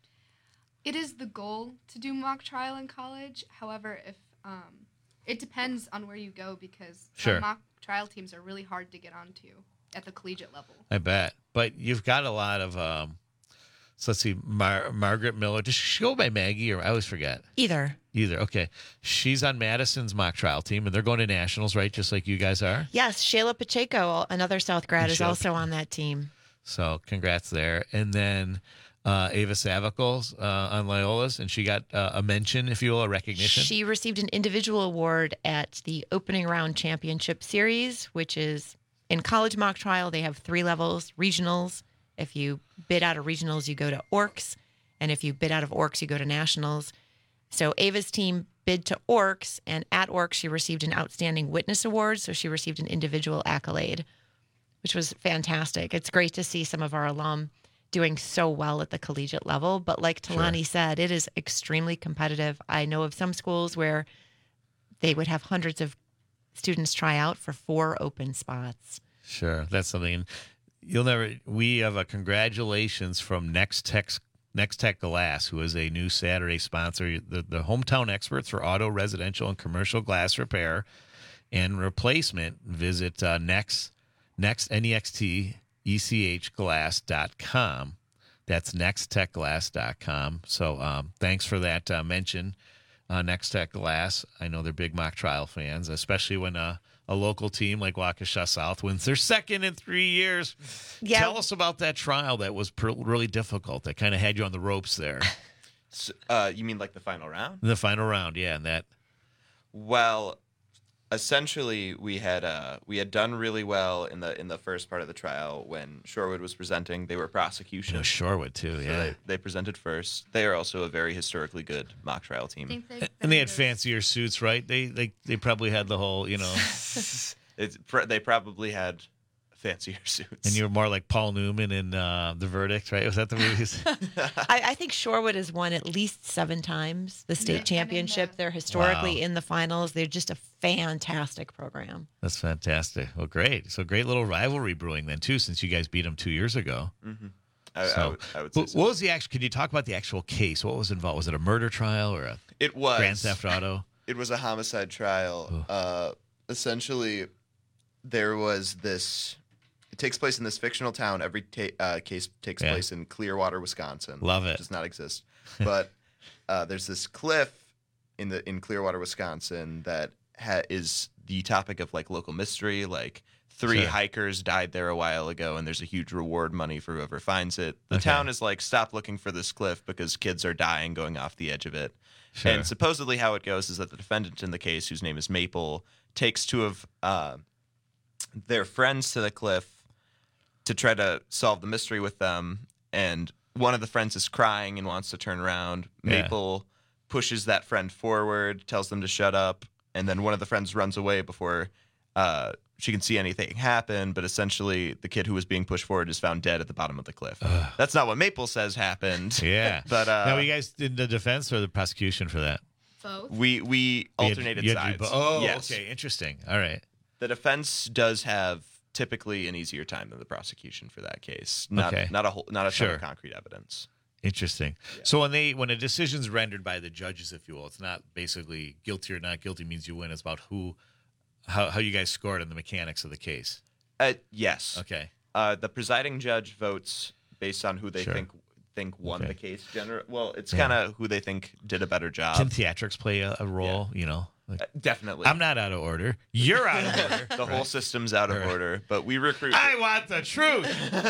It is the goal to do mock trial in college. However, if um, it depends on where you go, because Sure. some mock trial teams are really hard to get onto at the collegiate level. I bet. But you've got a lot of, um, so let's see, Mar- Margaret Miller. Does she go by Maggie, or I always forget? Either. Either. Okay. She's on Madison's mock trial team, and they're going to nationals, right? Just like you guys are. Yes, Shayla Pacheco, another South grad, And is Shayla also on that team. So congrats there. And then uh, Ava Savicles uh, on Loyola's, and she got uh, a mention, if you will, a recognition. She received an individual award at the opening round championship series, which is in college mock trial. They have three levels: regionals. If you bid out of regionals, you go to Orcs. And if you bid out of Orcs, you go to nationals. So Ava's team bid to Orcs, and at Orcs, she received an outstanding witness award. So she received an individual accolade, which was fantastic. It's great to see some of our alum doing so well at the collegiate level. But like Talani Sure. said, it is extremely competitive. I know of some schools where they would have hundreds of students try out for four open spots. Sure, that's something. You'll never. We have a congratulations from Next Tech, Next Tech Glass, who is a new Saturday sponsor, the, the hometown experts for auto, residential, and commercial glass repair and replacement. Visit uh, Next Next N E X T E C H glass dot com. That's next tech glass dot com. So um, thanks for that uh, mention, uh, Next Tech Glass. I know they're big mock trial fans, especially when uh, a local team like Waukesha South wins their second in three years. Yeah. Tell us about that trial that was pr- really difficult, that kind of had you on the ropes there. So, uh, you mean like the final round? The final round, yeah, and that. Well, essentially, we had uh, we had done really well in the in the first part of the trial when Shorewood was presenting. They were prosecution. You know, Shorewood too, So yeah. they, they presented first. They are also a very historically good mock trial team. And they had fancier suits, right? They they they probably had the whole, you know. It's pr- they probably had fancier suits. And you were more like Paul Newman in uh, The Verdict, right? Was that the movies? I, I think Shorewood has won at least seven times the state Yeah. championship. They're historically Wow. in the finals. They're just a fantastic program. That's fantastic. Well, great. So great little rivalry brewing then too, since you guys beat them two years ago. Mm-hmm. I, So, I would, I would say what, so. what was the actual? Can you talk about the actual case? What was involved? Was it a murder trial or a It was grand theft auto? It was a homicide trial. Uh, essentially, there was this. It takes place in this fictional town. Every ta- uh, case takes Yeah. place in Clearwater, Wisconsin. Love which it. Does not exist, but uh, there's this cliff in the in Clearwater, Wisconsin that ha- is the topic of like local mystery. Like three Sure. hikers died there a while ago, and there's a huge reward money for whoever finds it. The Okay. town is like, stop looking for this cliff because kids are dying going off the edge of it. Sure. And supposedly how it goes is that the defendant in the case, whose name is Maple, takes two of uh, their friends to the cliff to try to solve the mystery with them. And one of the friends is crying and wants to turn around. Yeah. Maple pushes that friend forward, tells them to shut up. And then one of the friends runs away before uh, she can see anything happen. But essentially, the kid who was being pushed forward is found dead at the bottom of the cliff. That's not what Maple says happened. Yeah. But uh, now, you guys did the defense or the prosecution for that? Both. we we You had- alternated you had to sides. do bo- oh, yes. okay. Interesting. All right. The defense does have typically an easier time than the prosecution for that case. Not Okay. not a whole, not a ton Sure. of concrete evidence. Interesting. So when they when a decision's rendered by the judges, if you will, it's not basically guilty or not guilty means you win. It's about who, how how you guys scored and the mechanics of the case. Uh, yes. Okay. Uh, the presiding judge votes based on who they Sure. think think won Okay. the case. General. Well, it's Yeah. kind of who they think did a better job. Can theatrics play a, a role? You know, like, Uh, definitely. I'm not out of order. You're out of order. the whole Right. system's out of Right. order, but we recruit. I want the truth.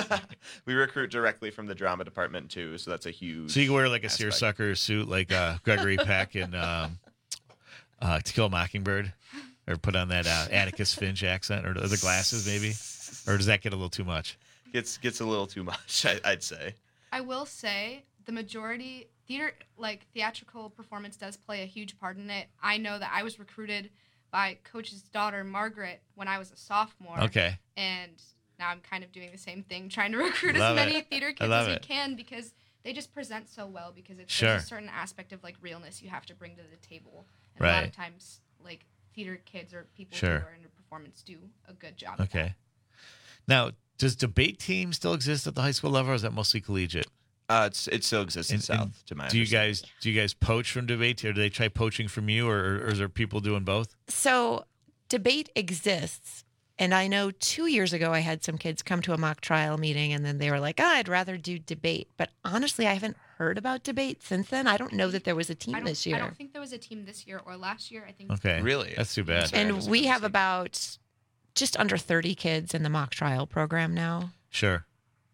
we recruit directly from the drama department too, so that's a huge. So you can wear like a aspect. seersucker suit, like uh, Gregory Peck in um, uh, To Kill a Mockingbird, or put on that uh, Atticus Finch accent, or the glasses maybe, or does that get a little too much? Gets gets a little too much, I, I'd say. I will say the majority theater, like theatrical performance, does play a huge part in it. I know that I was recruited by Coach's daughter Margaret when I was a sophomore. Okay. And now I'm kind of doing the same thing, trying to recruit Love as many it. theater I kids love as we it. can because they just present so well. Because it's Sure. there's a certain aspect of like realness you have to bring to the table. And a lot Right. of times, like theater kids or people Sure. who are in a performance do a good job. of Okay. Now, does debate team still exist at the high school level, or is that mostly collegiate? Uh, it's it still exists in And- South, and to my do you understanding. guys do you guys poach from debate, or do they try poaching from you, or, or is there people doing both? So debate exists. And I know two years ago I had some kids come to a mock trial meeting and then they were like, oh, I'd rather do debate. But honestly, I haven't heard about debate since then. I don't know that there was a team I don't, this year. I don't think there was a team this year or last year. I think. Okay. Really? That's too bad. And we have about just under thirty kids in the mock trial program now. Sure.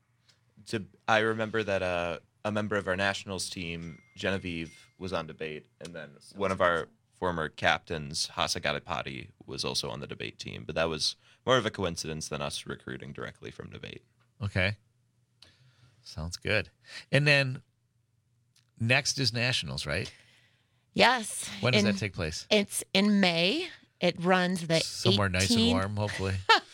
To, I remember that uh, a member of our nationals team, Genevieve, was on debate, and then one of our former captains, Hasa Gadipati, was also on the debate team. But that was more of a coincidence than us recruiting directly from debate. Okay. Sounds good. And then next is nationals, right? Yes. When does In- that take place? It's in May. It runs the Somewhere nice and eighteenth warm, hopefully.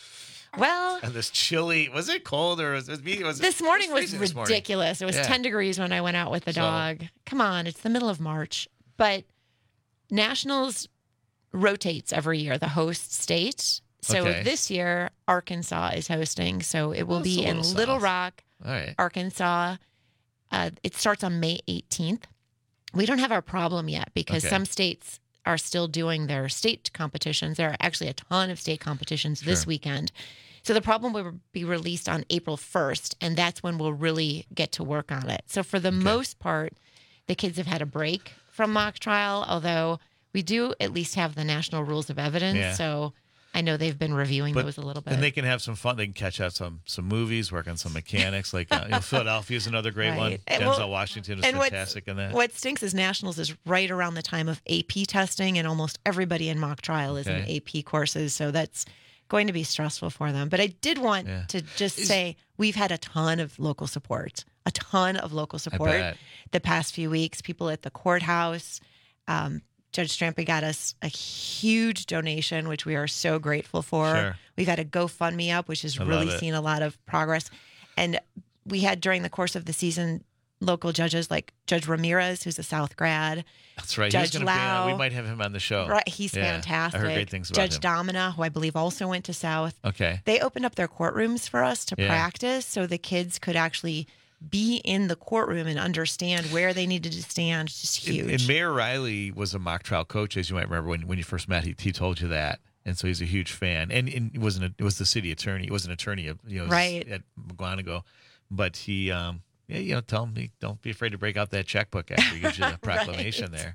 Well, And this chilly, was it cold or was it me? Was it, this morning it was freezing this morning. ridiculous. It was Yeah. ten degrees when I went out with the So- dog. Come on, it's the middle of March. But Nationals rotates every year, the host state. So Okay. this year, Arkansas is hosting. So it will That's a be in little Little south. Rock, All right. Arkansas. Uh, it starts on May eighteenth. We don't have our problem yet because Okay. some states are still doing their state competitions. There are actually a ton of state competitions this Sure. weekend. So the problem will be released on April first, and that's when we'll really get to work on it. So for the most part, the kids have had a break from mock trial, although we do at least have the national rules of evidence. Yeah. So I know they've been reviewing But- those a little bit. And they can have some fun. They can catch out some some movies, work on some mechanics. Like uh, you know, Philadelphia is another great one. Right. And Denzel well- Washington is and what's- fantastic in that. What stinks is nationals is right around the time of A P testing, and almost everybody in mock trial is in Okay. A P courses. So that's going to be stressful for them. But I did want Yeah. to just say we've had a ton of local support, a ton of local support bet. the past few weeks. People at the courthouse. Um, Judge Strampy got us a huge donation, which we are so grateful for. Sure. We've had a GoFundMe up, which has I love really it. seen a lot of progress. And we had during the course of the season local judges like Judge Ramirez, who's a South grad. That's right. Judge He's gonna be on, Lau. we might have him on the show. Right, he's Yeah, fantastic. I heard great things about Judge him. Domina, who I believe also went to South. Okay. They opened up their courtrooms for us to Yeah. practice so the kids could actually be in the courtroom and understand where they needed to stand. It's just huge. And, and Mayor Riley was a mock trial coach, as you might remember when, when you first met. He, he told you that, and so he's a huge fan. And, and it wasn't a, it was the city attorney. He was an attorney, of, you know, Right. at McGuanago, but he, um, yeah, you know, tell him he, don't be afraid to break out that checkbook after he gives you the proclamation there.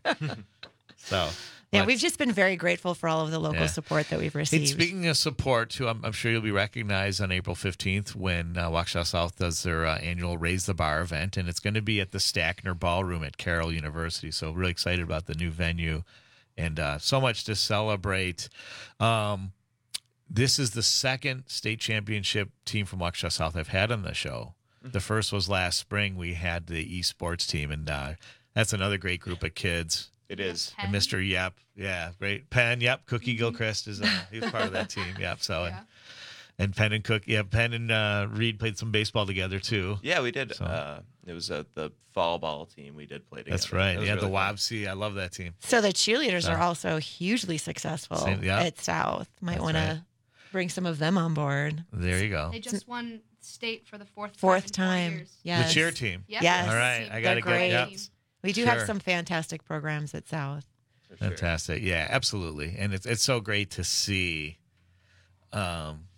So. yeah, but- we've just been very grateful for all of the local Yeah. support that we've Hey, received. speaking of support, too, I'm, I'm sure you'll be recognized on April fifteenth when uh, Waukesha South does their uh, annual Raise the Bar event, and it's going to be at the Stackner Ballroom at Carroll University. So really excited about the new venue, and uh, so much to celebrate. Um, this is the second state championship team from Waukesha South I've had on the show. The first was last spring. We had the esports team, and uh, that's another great group of kids. It is. And Mister Yep, yeah, great. Penn, yep. Cookie Gilchrist is uh, he was part of that team. Yep. So and, and Penn and Cook, yeah, Penn and uh, Reed played some baseball together too. Yeah, we did. So- Uh, it was uh, the fall ball team we did play together. That's right. That was Yeah, really the fun. Wabsy. I love that team. So the cheerleaders So- are also hugely successful Same- yeah. at South. Might That's want to right. bring some of them on board. There you go. They just won state for the fourth Fourth time. in four time. years. Yes. The cheer team. Yep. Yes. All right. I They're got to great. get. Yep. We do Sure. have some fantastic programs at South. Fantastic. Yeah, absolutely. And it's it's so great to see um,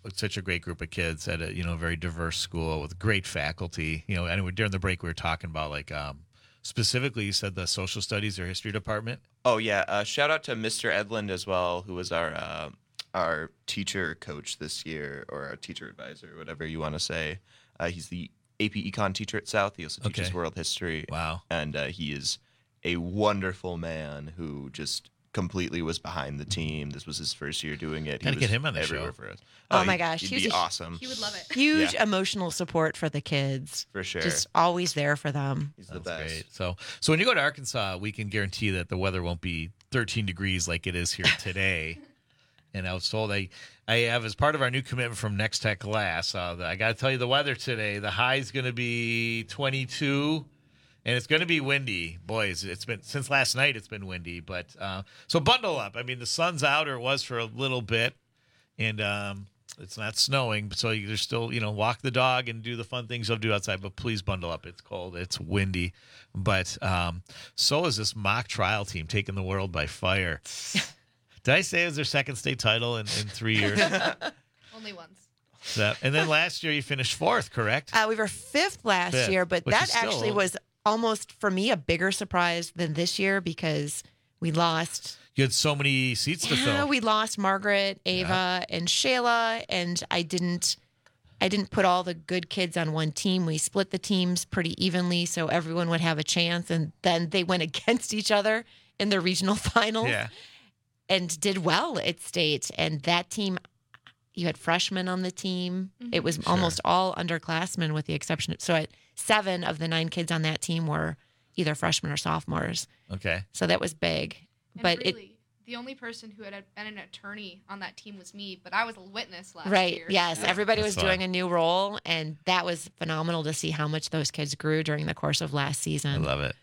such a great group of kids at a, you know, very diverse school with great faculty. You know, and we, during the break we were talking about like um, specifically you said the social studies or history department. Oh yeah, uh, shout out to Mister Edlund as well, who was our uh, our teacher coach this year, or our teacher advisor, whatever you want to say. Uh, he's the A P Econ teacher at South. He also teaches Okay. world history. Wow. And uh, he is a wonderful man who just completely was behind the team. This was his first year doing it. He Gotta was get him on the everywhere show. for us. Oh, he- my gosh, he'd he was be a- awesome. He would love it. Huge Yeah. emotional support for the kids. For sure. Just always there for them. He's the That's best. great. So, so when you go to Arkansas, we can guarantee that the weather won't be thirteen degrees like it is here today. And I was told I, I have as part of our new commitment from Next Tech Glass. Uh, I got to tell you the weather today. The high is going to be twenty-two, and it's going to be windy. Boys, it's been since last night. It's been windy, but uh, so bundle up. I mean, the sun's out, or it was for a little bit, and um, it's not snowing. So you there's still, you know, walk the dog and do the fun things you'll do outside. But please bundle up. It's cold. It's windy, but um, so is this mock trial team taking the world by fire. Did I say it was their second state title in, in three years? Only once. That, and then last year you finished fourth, correct? Uh, we were fifth last Fifth, year, but which that is still- actually was almost, for me, a bigger surprise than this year because we lost. You had so many seats to Yeah, fill. we lost Margaret, Ava, and Shayla, and I didn't. I didn't put all the good kids on one team. We split the teams pretty evenly so everyone would have a chance, and then they went against each other in the regional finals. Yeah. And did well at state. And that team, you had freshmen on the team. It was almost all underclassmen with the exception of, so at seven of the nine kids on that team were either freshmen or sophomores. Okay. So that was big. And but really, the only person who had been an attorney on that team was me, but I was a witness last it, right. year. Yes. so- Everybody That's was doing fun. a new role. And that was phenomenal to see how much those kids grew during the course of last I season. love it.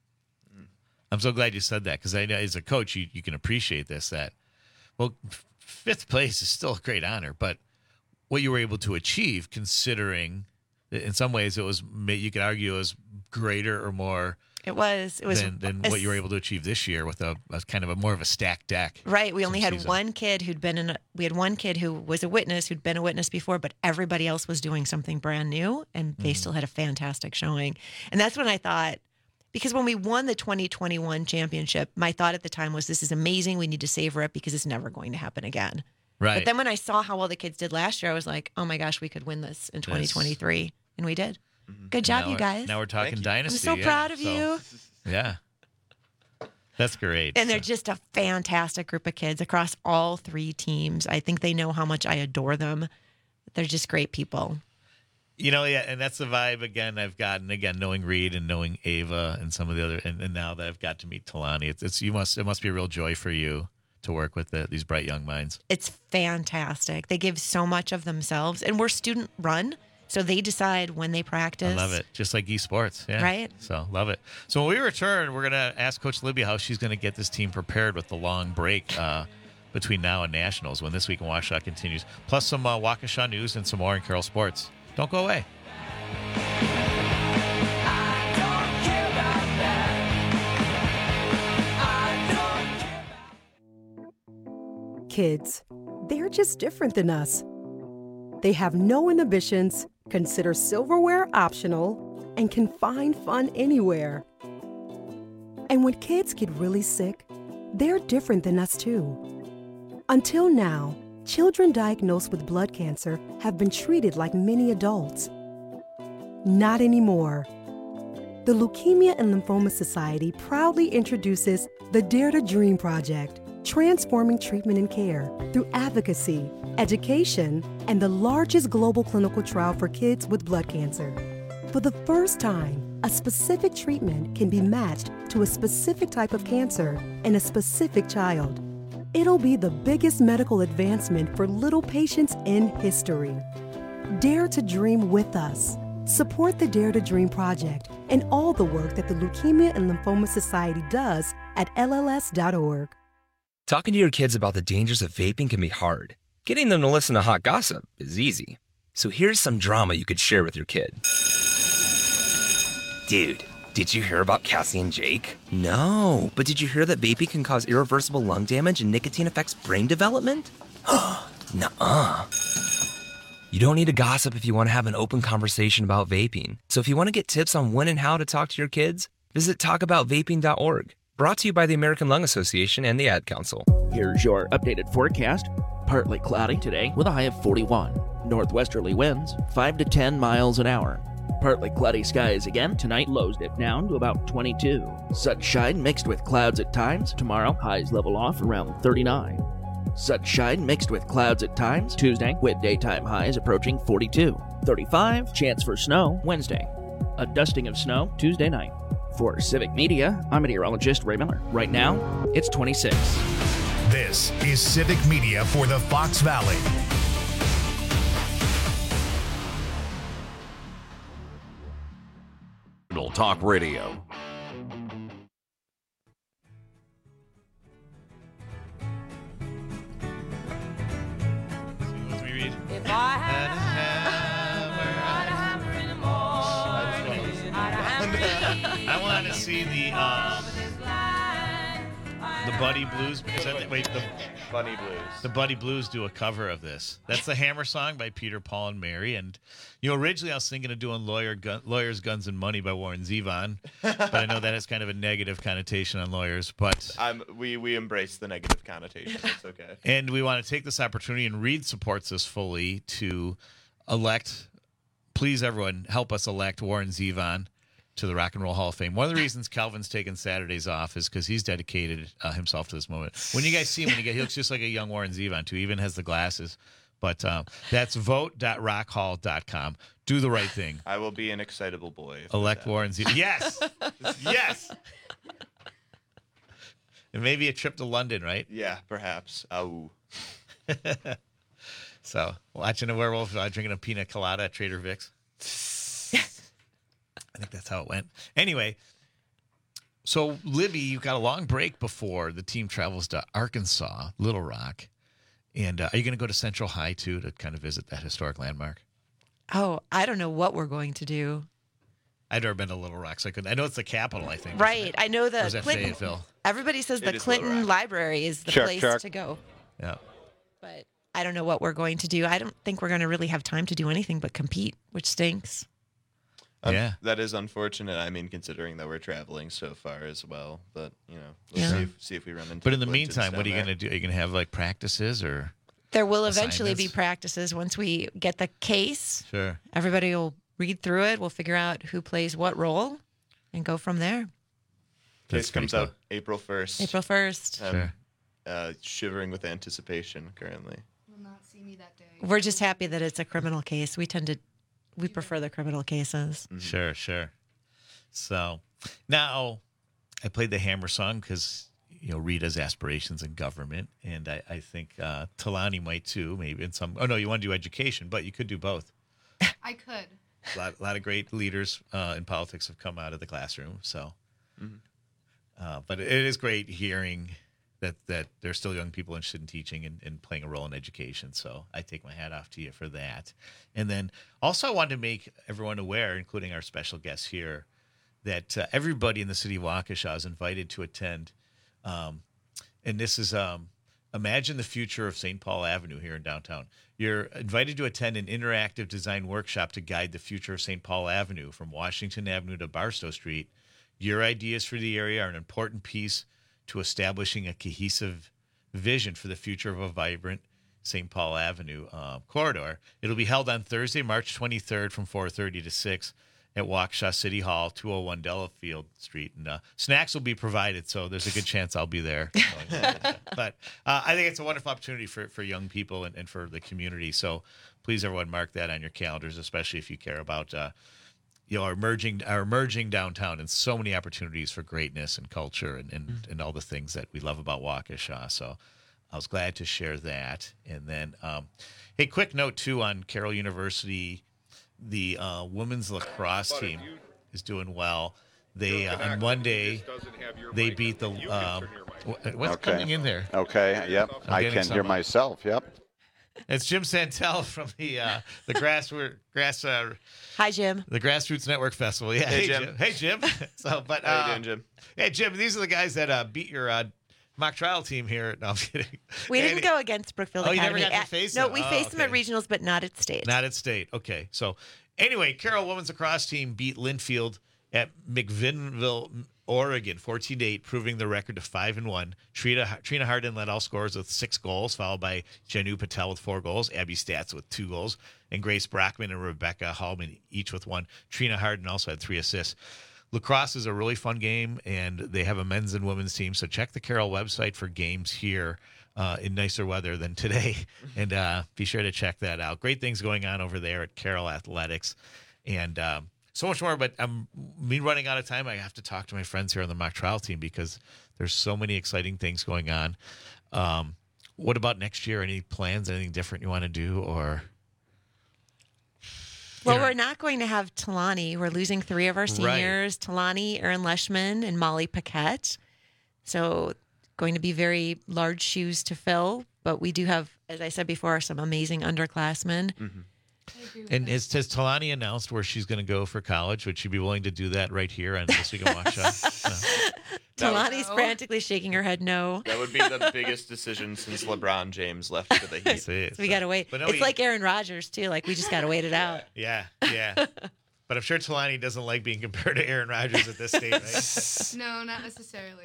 I'm so glad you said that because I know as a coach, you, you can appreciate this. That, well, f- fifth place is still a great honor, but what you were able to achieve, considering that in some ways it was, ma- you could argue it was greater or more It was. It was than, than a what you were able to achieve this year with a, a kind of a more of a stacked deck. Right. We only some had season. one kid who'd been in, a, we had one kid who was a witness, who'd been a witness before, but everybody else was doing something brand new and they Mm-hmm. still had a fantastic showing. And that's when I thought, because when we won the twenty twenty-one championship, my thought at the time was, this is amazing. We need to savor it because it's never going to happen again. Right. But then when I saw how well the kids did last year, I was like, oh my gosh, we could win this in twenty twenty-three. And we did. Good job, Now you we're- guys. Now we're talking I'm dynasty. so yeah. proud of So, you. Yeah. That's great. And they're just a fantastic group of kids across all three teams. I think they know how much I adore them. They're just great people. You know, yeah, and that's the vibe again I've gotten again knowing Reed and knowing Ava and some of the other, and, and now that I've got to meet Talani, it's, it's you must it must be a real joy for you to work with the, these bright young minds. It's fantastic. They give so much of themselves, and we're student run, so they decide when they practice. I love it, just like esports, yeah. Right. So love it. So when we return, we're gonna ask Coach Libby how she's gonna get this team prepared with the long break uh, between now and nationals when This Week in Waukesha continues. Plus some uh, Waukesha news and some more in Carroll sports. Don't go away. Kids, they're just different than us. They have no inhibitions, consider silverware optional, and can find fun anywhere. And when kids get really sick, they're different than us too. Until now, children diagnosed with blood cancer have been treated like many adults. Not anymore. The Leukemia and Lymphoma Society proudly introduces the Dare to Dream Project, transforming treatment and care through advocacy, education, and the largest global clinical trial for kids with blood cancer. For the first time, a specific treatment can be matched to a specific type of cancer in a specific child. It'll be the biggest medical advancement for little patients in history. Dare to dream with us. Support the Dare to Dream Project and all the work that the Leukemia and Lymphoma Society does at L L S dot org. Talking to your kids about the dangers of vaping can be hard. Getting them to listen to hot gossip is easy. So here's some drama you could share with your kid. Dude, did you hear about Cassie and Jake? No, but did you hear that vaping can cause irreversible lung damage and nicotine affects brain development? Nuh-uh. You don't need to gossip if you want to have an open conversation about vaping. So if you want to get tips on when and how to talk to your kids, visit talk about vaping dot org. Brought to you by the American Lung Association and the Ad Council. Here's your updated forecast. Partly cloudy today with a high of forty-one. Northwesterly winds five to ten miles an hour. Partly cloudy skies again. Tonight, lows dip down to about twenty-two. Sunshine mixed with clouds at times. Tomorrow, highs level off around thirty-nine. Sunshine mixed with clouds at times. Tuesday, with daytime highs approaching forty-two. thirty-five, chance for snow Wednesday. A dusting of snow Tuesday night. For Civic Media, I'm meteorologist Ray Miller. Right now, it's twenty-six. This is Civic Media for the Fox Valley. Talk Radio. Let me read. If I had a hammer, I'd hammer in the morning. I'd hammer in the I want to see the um, the Buddy Blues. Is that the, wait the Bunny Blues? The Buddy Blues do a cover of this. That's the Hammer song by Peter, Paul, and Mary. And you know, originally I was thinking of doing Lawyer, Gun, Lawyers, Guns, and Money by Warren Zevon, but I know that has kind of a negative connotation on lawyers. But I'm, we we embrace the negative connotation. It's okay. And we want to take this opportunity, and Reed supports this fully, to elect. Please, everyone, help us elect Warren Zevon to the Rock and Roll Hall of Fame. One of the reasons Calvin's taken Saturdays off is because he's dedicated uh, himself to this moment. When you guys see him, when you get, he looks just like a young Warren Zevon, too. He even has the glasses. But um, that's vote dot rock hall dot com. Do the right thing. I will be an excitable boy. Elect Warren Zevon. Yes! Yes! And maybe a trip to London, right? Yeah, perhaps. Oh. So, watching a werewolf, uh, drinking a pina colada at Trader Vic's. I think that's how it went. Anyway, so Libby, you've got a long break before the team travels to Arkansas, Little Rock. And uh, are you going to go to Central High, too, to kind of visit that historic landmark? Oh, I don't know what we're going to do. I've never been to Little Rock, so I couldn't. I know it's the capital, I think. Right. I know Or the is that Clinton. Fayetteville? Everybody says It the is Little Clinton Rock. Library is the Check, place check. to go. Yeah. But I don't know what we're going to do. I don't think we're going to really have time to do anything but compete, which stinks. Um, Yeah. that is unfortunate. I mean, considering that we're traveling so far as well, but you know, we'll Yeah. see, if, see if we run into. But in the Clintons meantime, what are you down going to do? Are you going to have, like, practices or? There will eventually be Assignments? practices once we get the case. Sure. Everybody will read through it. We'll figure out who plays what role and go from there. Case That's pretty comes out April first. April first. I'm, Sure. uh, shivering with anticipation currently. Will not see me that day. We're just happy that it's a criminal case. We tend to, we prefer the criminal cases. Sure, sure. So now I played the Hammer song because, you know, Rita's aspirations in government. And I, I think uh, Talani might too, maybe in some. Oh, no, you want to do education, but you could do both. I could. A lot, a lot of great leaders uh, in politics have come out of the classroom. So, Mhm. uh, but it is great hearing that, that there's still young people interested in teaching and, and playing a role in education. So I take my hat off to you for that. And then also I wanted to make everyone aware, including our special guests here, that uh, everybody in the city of Waukesha is invited to attend. Um, and this is um, Imagine the Future of Saint Paul Avenue here in downtown. You're invited to attend an interactive design workshop to guide the future of Saint Paul Avenue from Washington Avenue to Barstow Street. Your ideas for the area are an important piece to establishing a cohesive vision for the future of a vibrant Saint Paul Avenue uh, corridor. It'll be held on Thursday, March twenty-third from four thirty to six at Waukesha City Hall, two oh one Delafield Street. And uh, snacks will be provided, so there's a good chance I'll be there. But uh, I think it's a wonderful opportunity for, for young people and, and for the community. So please, everyone, mark that on your calendars, especially if you care about uh, you know, our emerging, our emerging downtown and so many opportunities for greatness and culture and, and, mm. and all the things that we love about Waukesha. So I was glad to share that. And then, um, hey, quick note, too, on Carroll University. The uh, women's lacrosse team is doing well. They uh, on Monday they beat the. Um, what's okay. coming in there? Okay. Yep. I'm I getting can some, hear uh, myself. Yep. It's Jim Santel from the uh, the grass grass. Uh, Hi, Jim. The Grassroots Network Festival. Yeah. Hey, Hey, Jim. Jim. Hey, Jim. So, but How uh, you doing, Jim? Hey, Jim. These are the guys that uh, beat your uh, mock trial team here. No, I'm kidding. We didn't Any- go against Brookfield Oh, you Academy. never got to At- face no, them? we Oh, faced them at okay. regionals, but not at state. Not at state. Okay. So anyway, Carroll women's lacrosse team beat Linfield at McVinville, Oregon, fourteen to eight, proving the record to five and one. Trina, Trina Hardin led all scorers with six goals, followed by Janu Patel with four goals, Abby Stats with two goals, and Grace Brockman and Rebecca Hallman each with one. Trina Hardin also had three assists. Lacrosse is a really fun game, and they have a men's and women's team. So check the Carroll website for games here uh, in nicer weather than today, and uh, be sure to check that out. Great things going on over there at Carroll Athletics, and um, so much more. But I'm me running out of time. I have to talk to my friends here on the mock trial team because there's so many exciting things going on. Um, what about next year? Any plans? Anything different you want to do, or? Well, we're not going to have Talani. We're losing three of our seniors, Talani, Erin Leishman, and Molly Paquette. So going to be very large shoes to fill. But we do have, as I said before, some amazing underclassmen. Mm-hmm. And has, has Talani announced where she's going to go for college? Would she be willing to do that right here on This Week in Waukesha? No. Talani's frantically shaking her head no. That would be the biggest decision since LeBron James left for the Heat. So we got to wait. But no, it's he- like Aaron Rodgers, too. Like, we just got to wait it out. Yeah, yeah. But I'm sure Talani doesn't like being compared to Aaron Rodgers at this state, right? No, not necessarily.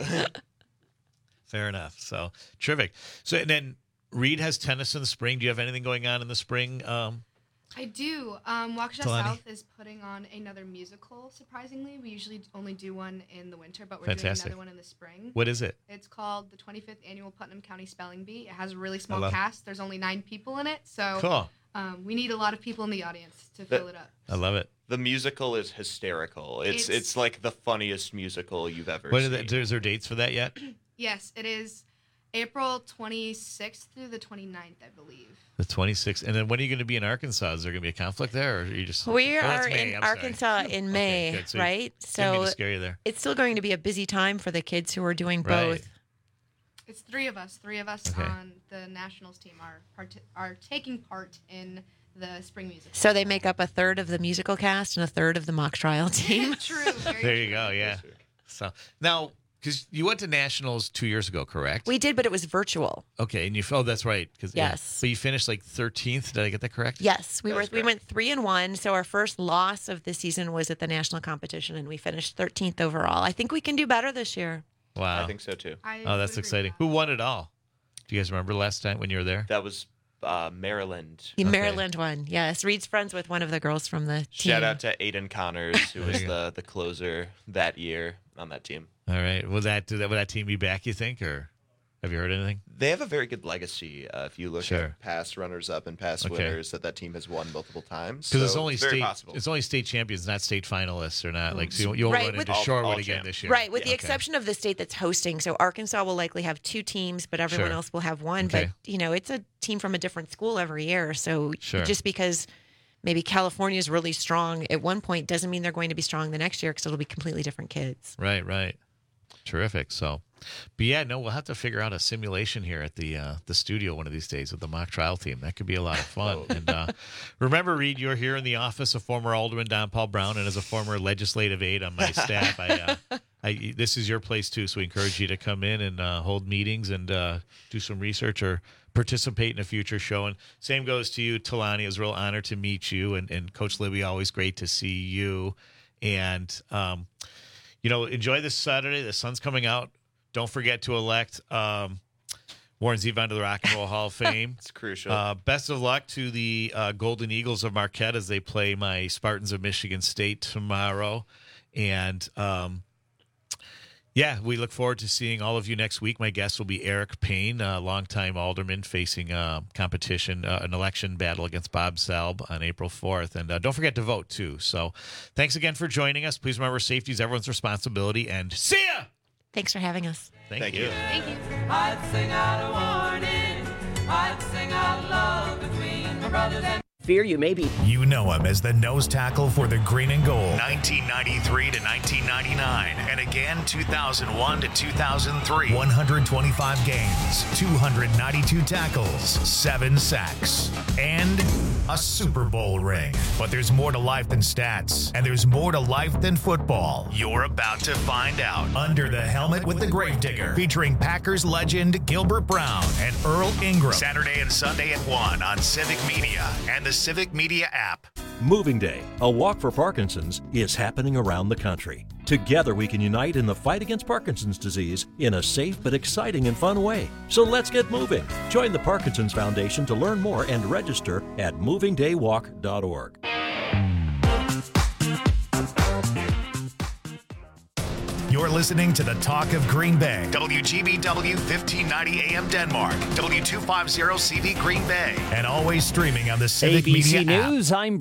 Fair enough. So terrific. So and then Reed has tennis in the spring. Do you have anything going on in the spring? Um, I do. Um, Waukesha Talani. South is putting on another musical, surprisingly. We usually only do one in the winter, but we're Fantastic. doing another one in the spring. What is it? It's called the twenty-fifth Annual Putnam County Spelling Bee. It has a really I small love it. cast. There's only nine people in it, so Cool. um, we need a lot of people in the audience to The- fill it up. I love it. The musical is hysterical. It's It's- it's, like the funniest musical you've ever What are seen. the, is there dates for that yet? Yes, it is April twenty-sixth through the twenty-ninth, I believe. The twenty-sixth. And then when are you going to be in Arkansas? Is there going to be a conflict there, or are you just? We Oh, that's are May, in I'm sorry. Arkansas in May, good. So right? didn't mean to So scare you there. it's still going to be a busy time for the kids who are doing Right. both. It's three of us. Three of us Okay. on the nationals team are part- are taking part in the spring music. So they make up a third of the musical cast and a third of the mock trial team. True. Very There you go. Yeah. So now, because you went to nationals two years ago, correct? We did, but it was virtual. Okay, and you oh, that's right. Cause, Yes. Yeah. But you finished like thirteenth. Did I get that correct? Yes, we That were. is We correct. went three and one. So our first loss of the season was at the national competition, and we finished thirteenth overall. I think we can do better this year. Wow. I think so too. I Oh, that's exciting. Who won it all? Do you guys remember last time when you were there? That was uh, Maryland. The Maryland one, yes. Reed's friends with one of the girls from the team. Shout out to Aiden Connors, who There was you the, the closer that year on that team. All right. Will that will that team be back? You think, or have you heard anything? They have a very good legacy. Uh, if you look Sure. at past runners-up and past Okay. winners, that that team has won multiple times. Because it's So only very state. possible. It's only state champions, not state finalists, or not like. So you, you'll Right, run with- into All- Shorewood all again champ. this year, Right, with the Okay. exception of the state that's hosting. So Arkansas will likely have two teams, but everyone Sure. else will have one. Okay. But, you know, it's a team from a different school every year. So Sure. just because maybe California is really strong at one point doesn't mean they're going to be strong the next year because it'll be completely different kids. Right, right. Terrific. So, but yeah, no, we'll have to figure out a simulation here at the uh, the studio one of these days with the mock trial team. That could be a lot of fun. And uh, remember, Reed, you're here in the office of former Alderman Don Paul Brown, and as a former legislative aide on my staff, I, uh, I this is your place too. So we encourage you to come in and uh, hold meetings and uh, do some research or participate in a future show. And same goes to you, Talani. It was a real honor to meet you, and, and Coach Libby, always great to see you. And um, you know, enjoy this Saturday. The sun's coming out. Don't forget to elect um, Warren Zevon to the Rock and Roll Hall of Fame. It's crucial. Uh, best of luck to the uh, Golden Eagles of Marquette as they play my Spartans of Michigan State tomorrow. And um, yeah, we look forward to seeing all of you next week. My guest will be Eric Payne, a longtime alderman facing uh, competition, uh, an election battle against Bob Selb on April fourth. And uh, don't forget to vote, too. So thanks again for joining us. Please remember, safety is everyone's responsibility. And see ya! Thanks for having us. Thank, Thank you. you. Thank you. I'd sing out a warning. I'd sing out love between my brothers and Fear you may be. You know him as the nose tackle for the Green and Gold, nineteen ninety-three to nineteen ninety-nine, and again two thousand one to two thousand three. one hundred twenty-five games, two hundred ninety-two tackles, seven sacks, and a Super Bowl ring. But there's more to life than stats, and there's more to life than football. You're about to find out. Under the Helmet with the Gravedigger, featuring Packers legend Gilbert Brown and Earl Ingram. Saturday and Sunday at one on Civic Media and the Civic Media app. Moving Day, a walk for Parkinson's, is happening around the country. Together we can unite in the fight against Parkinson's disease in a safe but exciting and fun way. So let's get moving. Join the Parkinson's Foundation to learn more and register at moving day walk dot org. You're listening to the Talk of Green Bay. W G B W fifteen ninety A M Denmark. W two fifty C V Green Bay. And always streaming on the Civic A B C Media app. News, I'm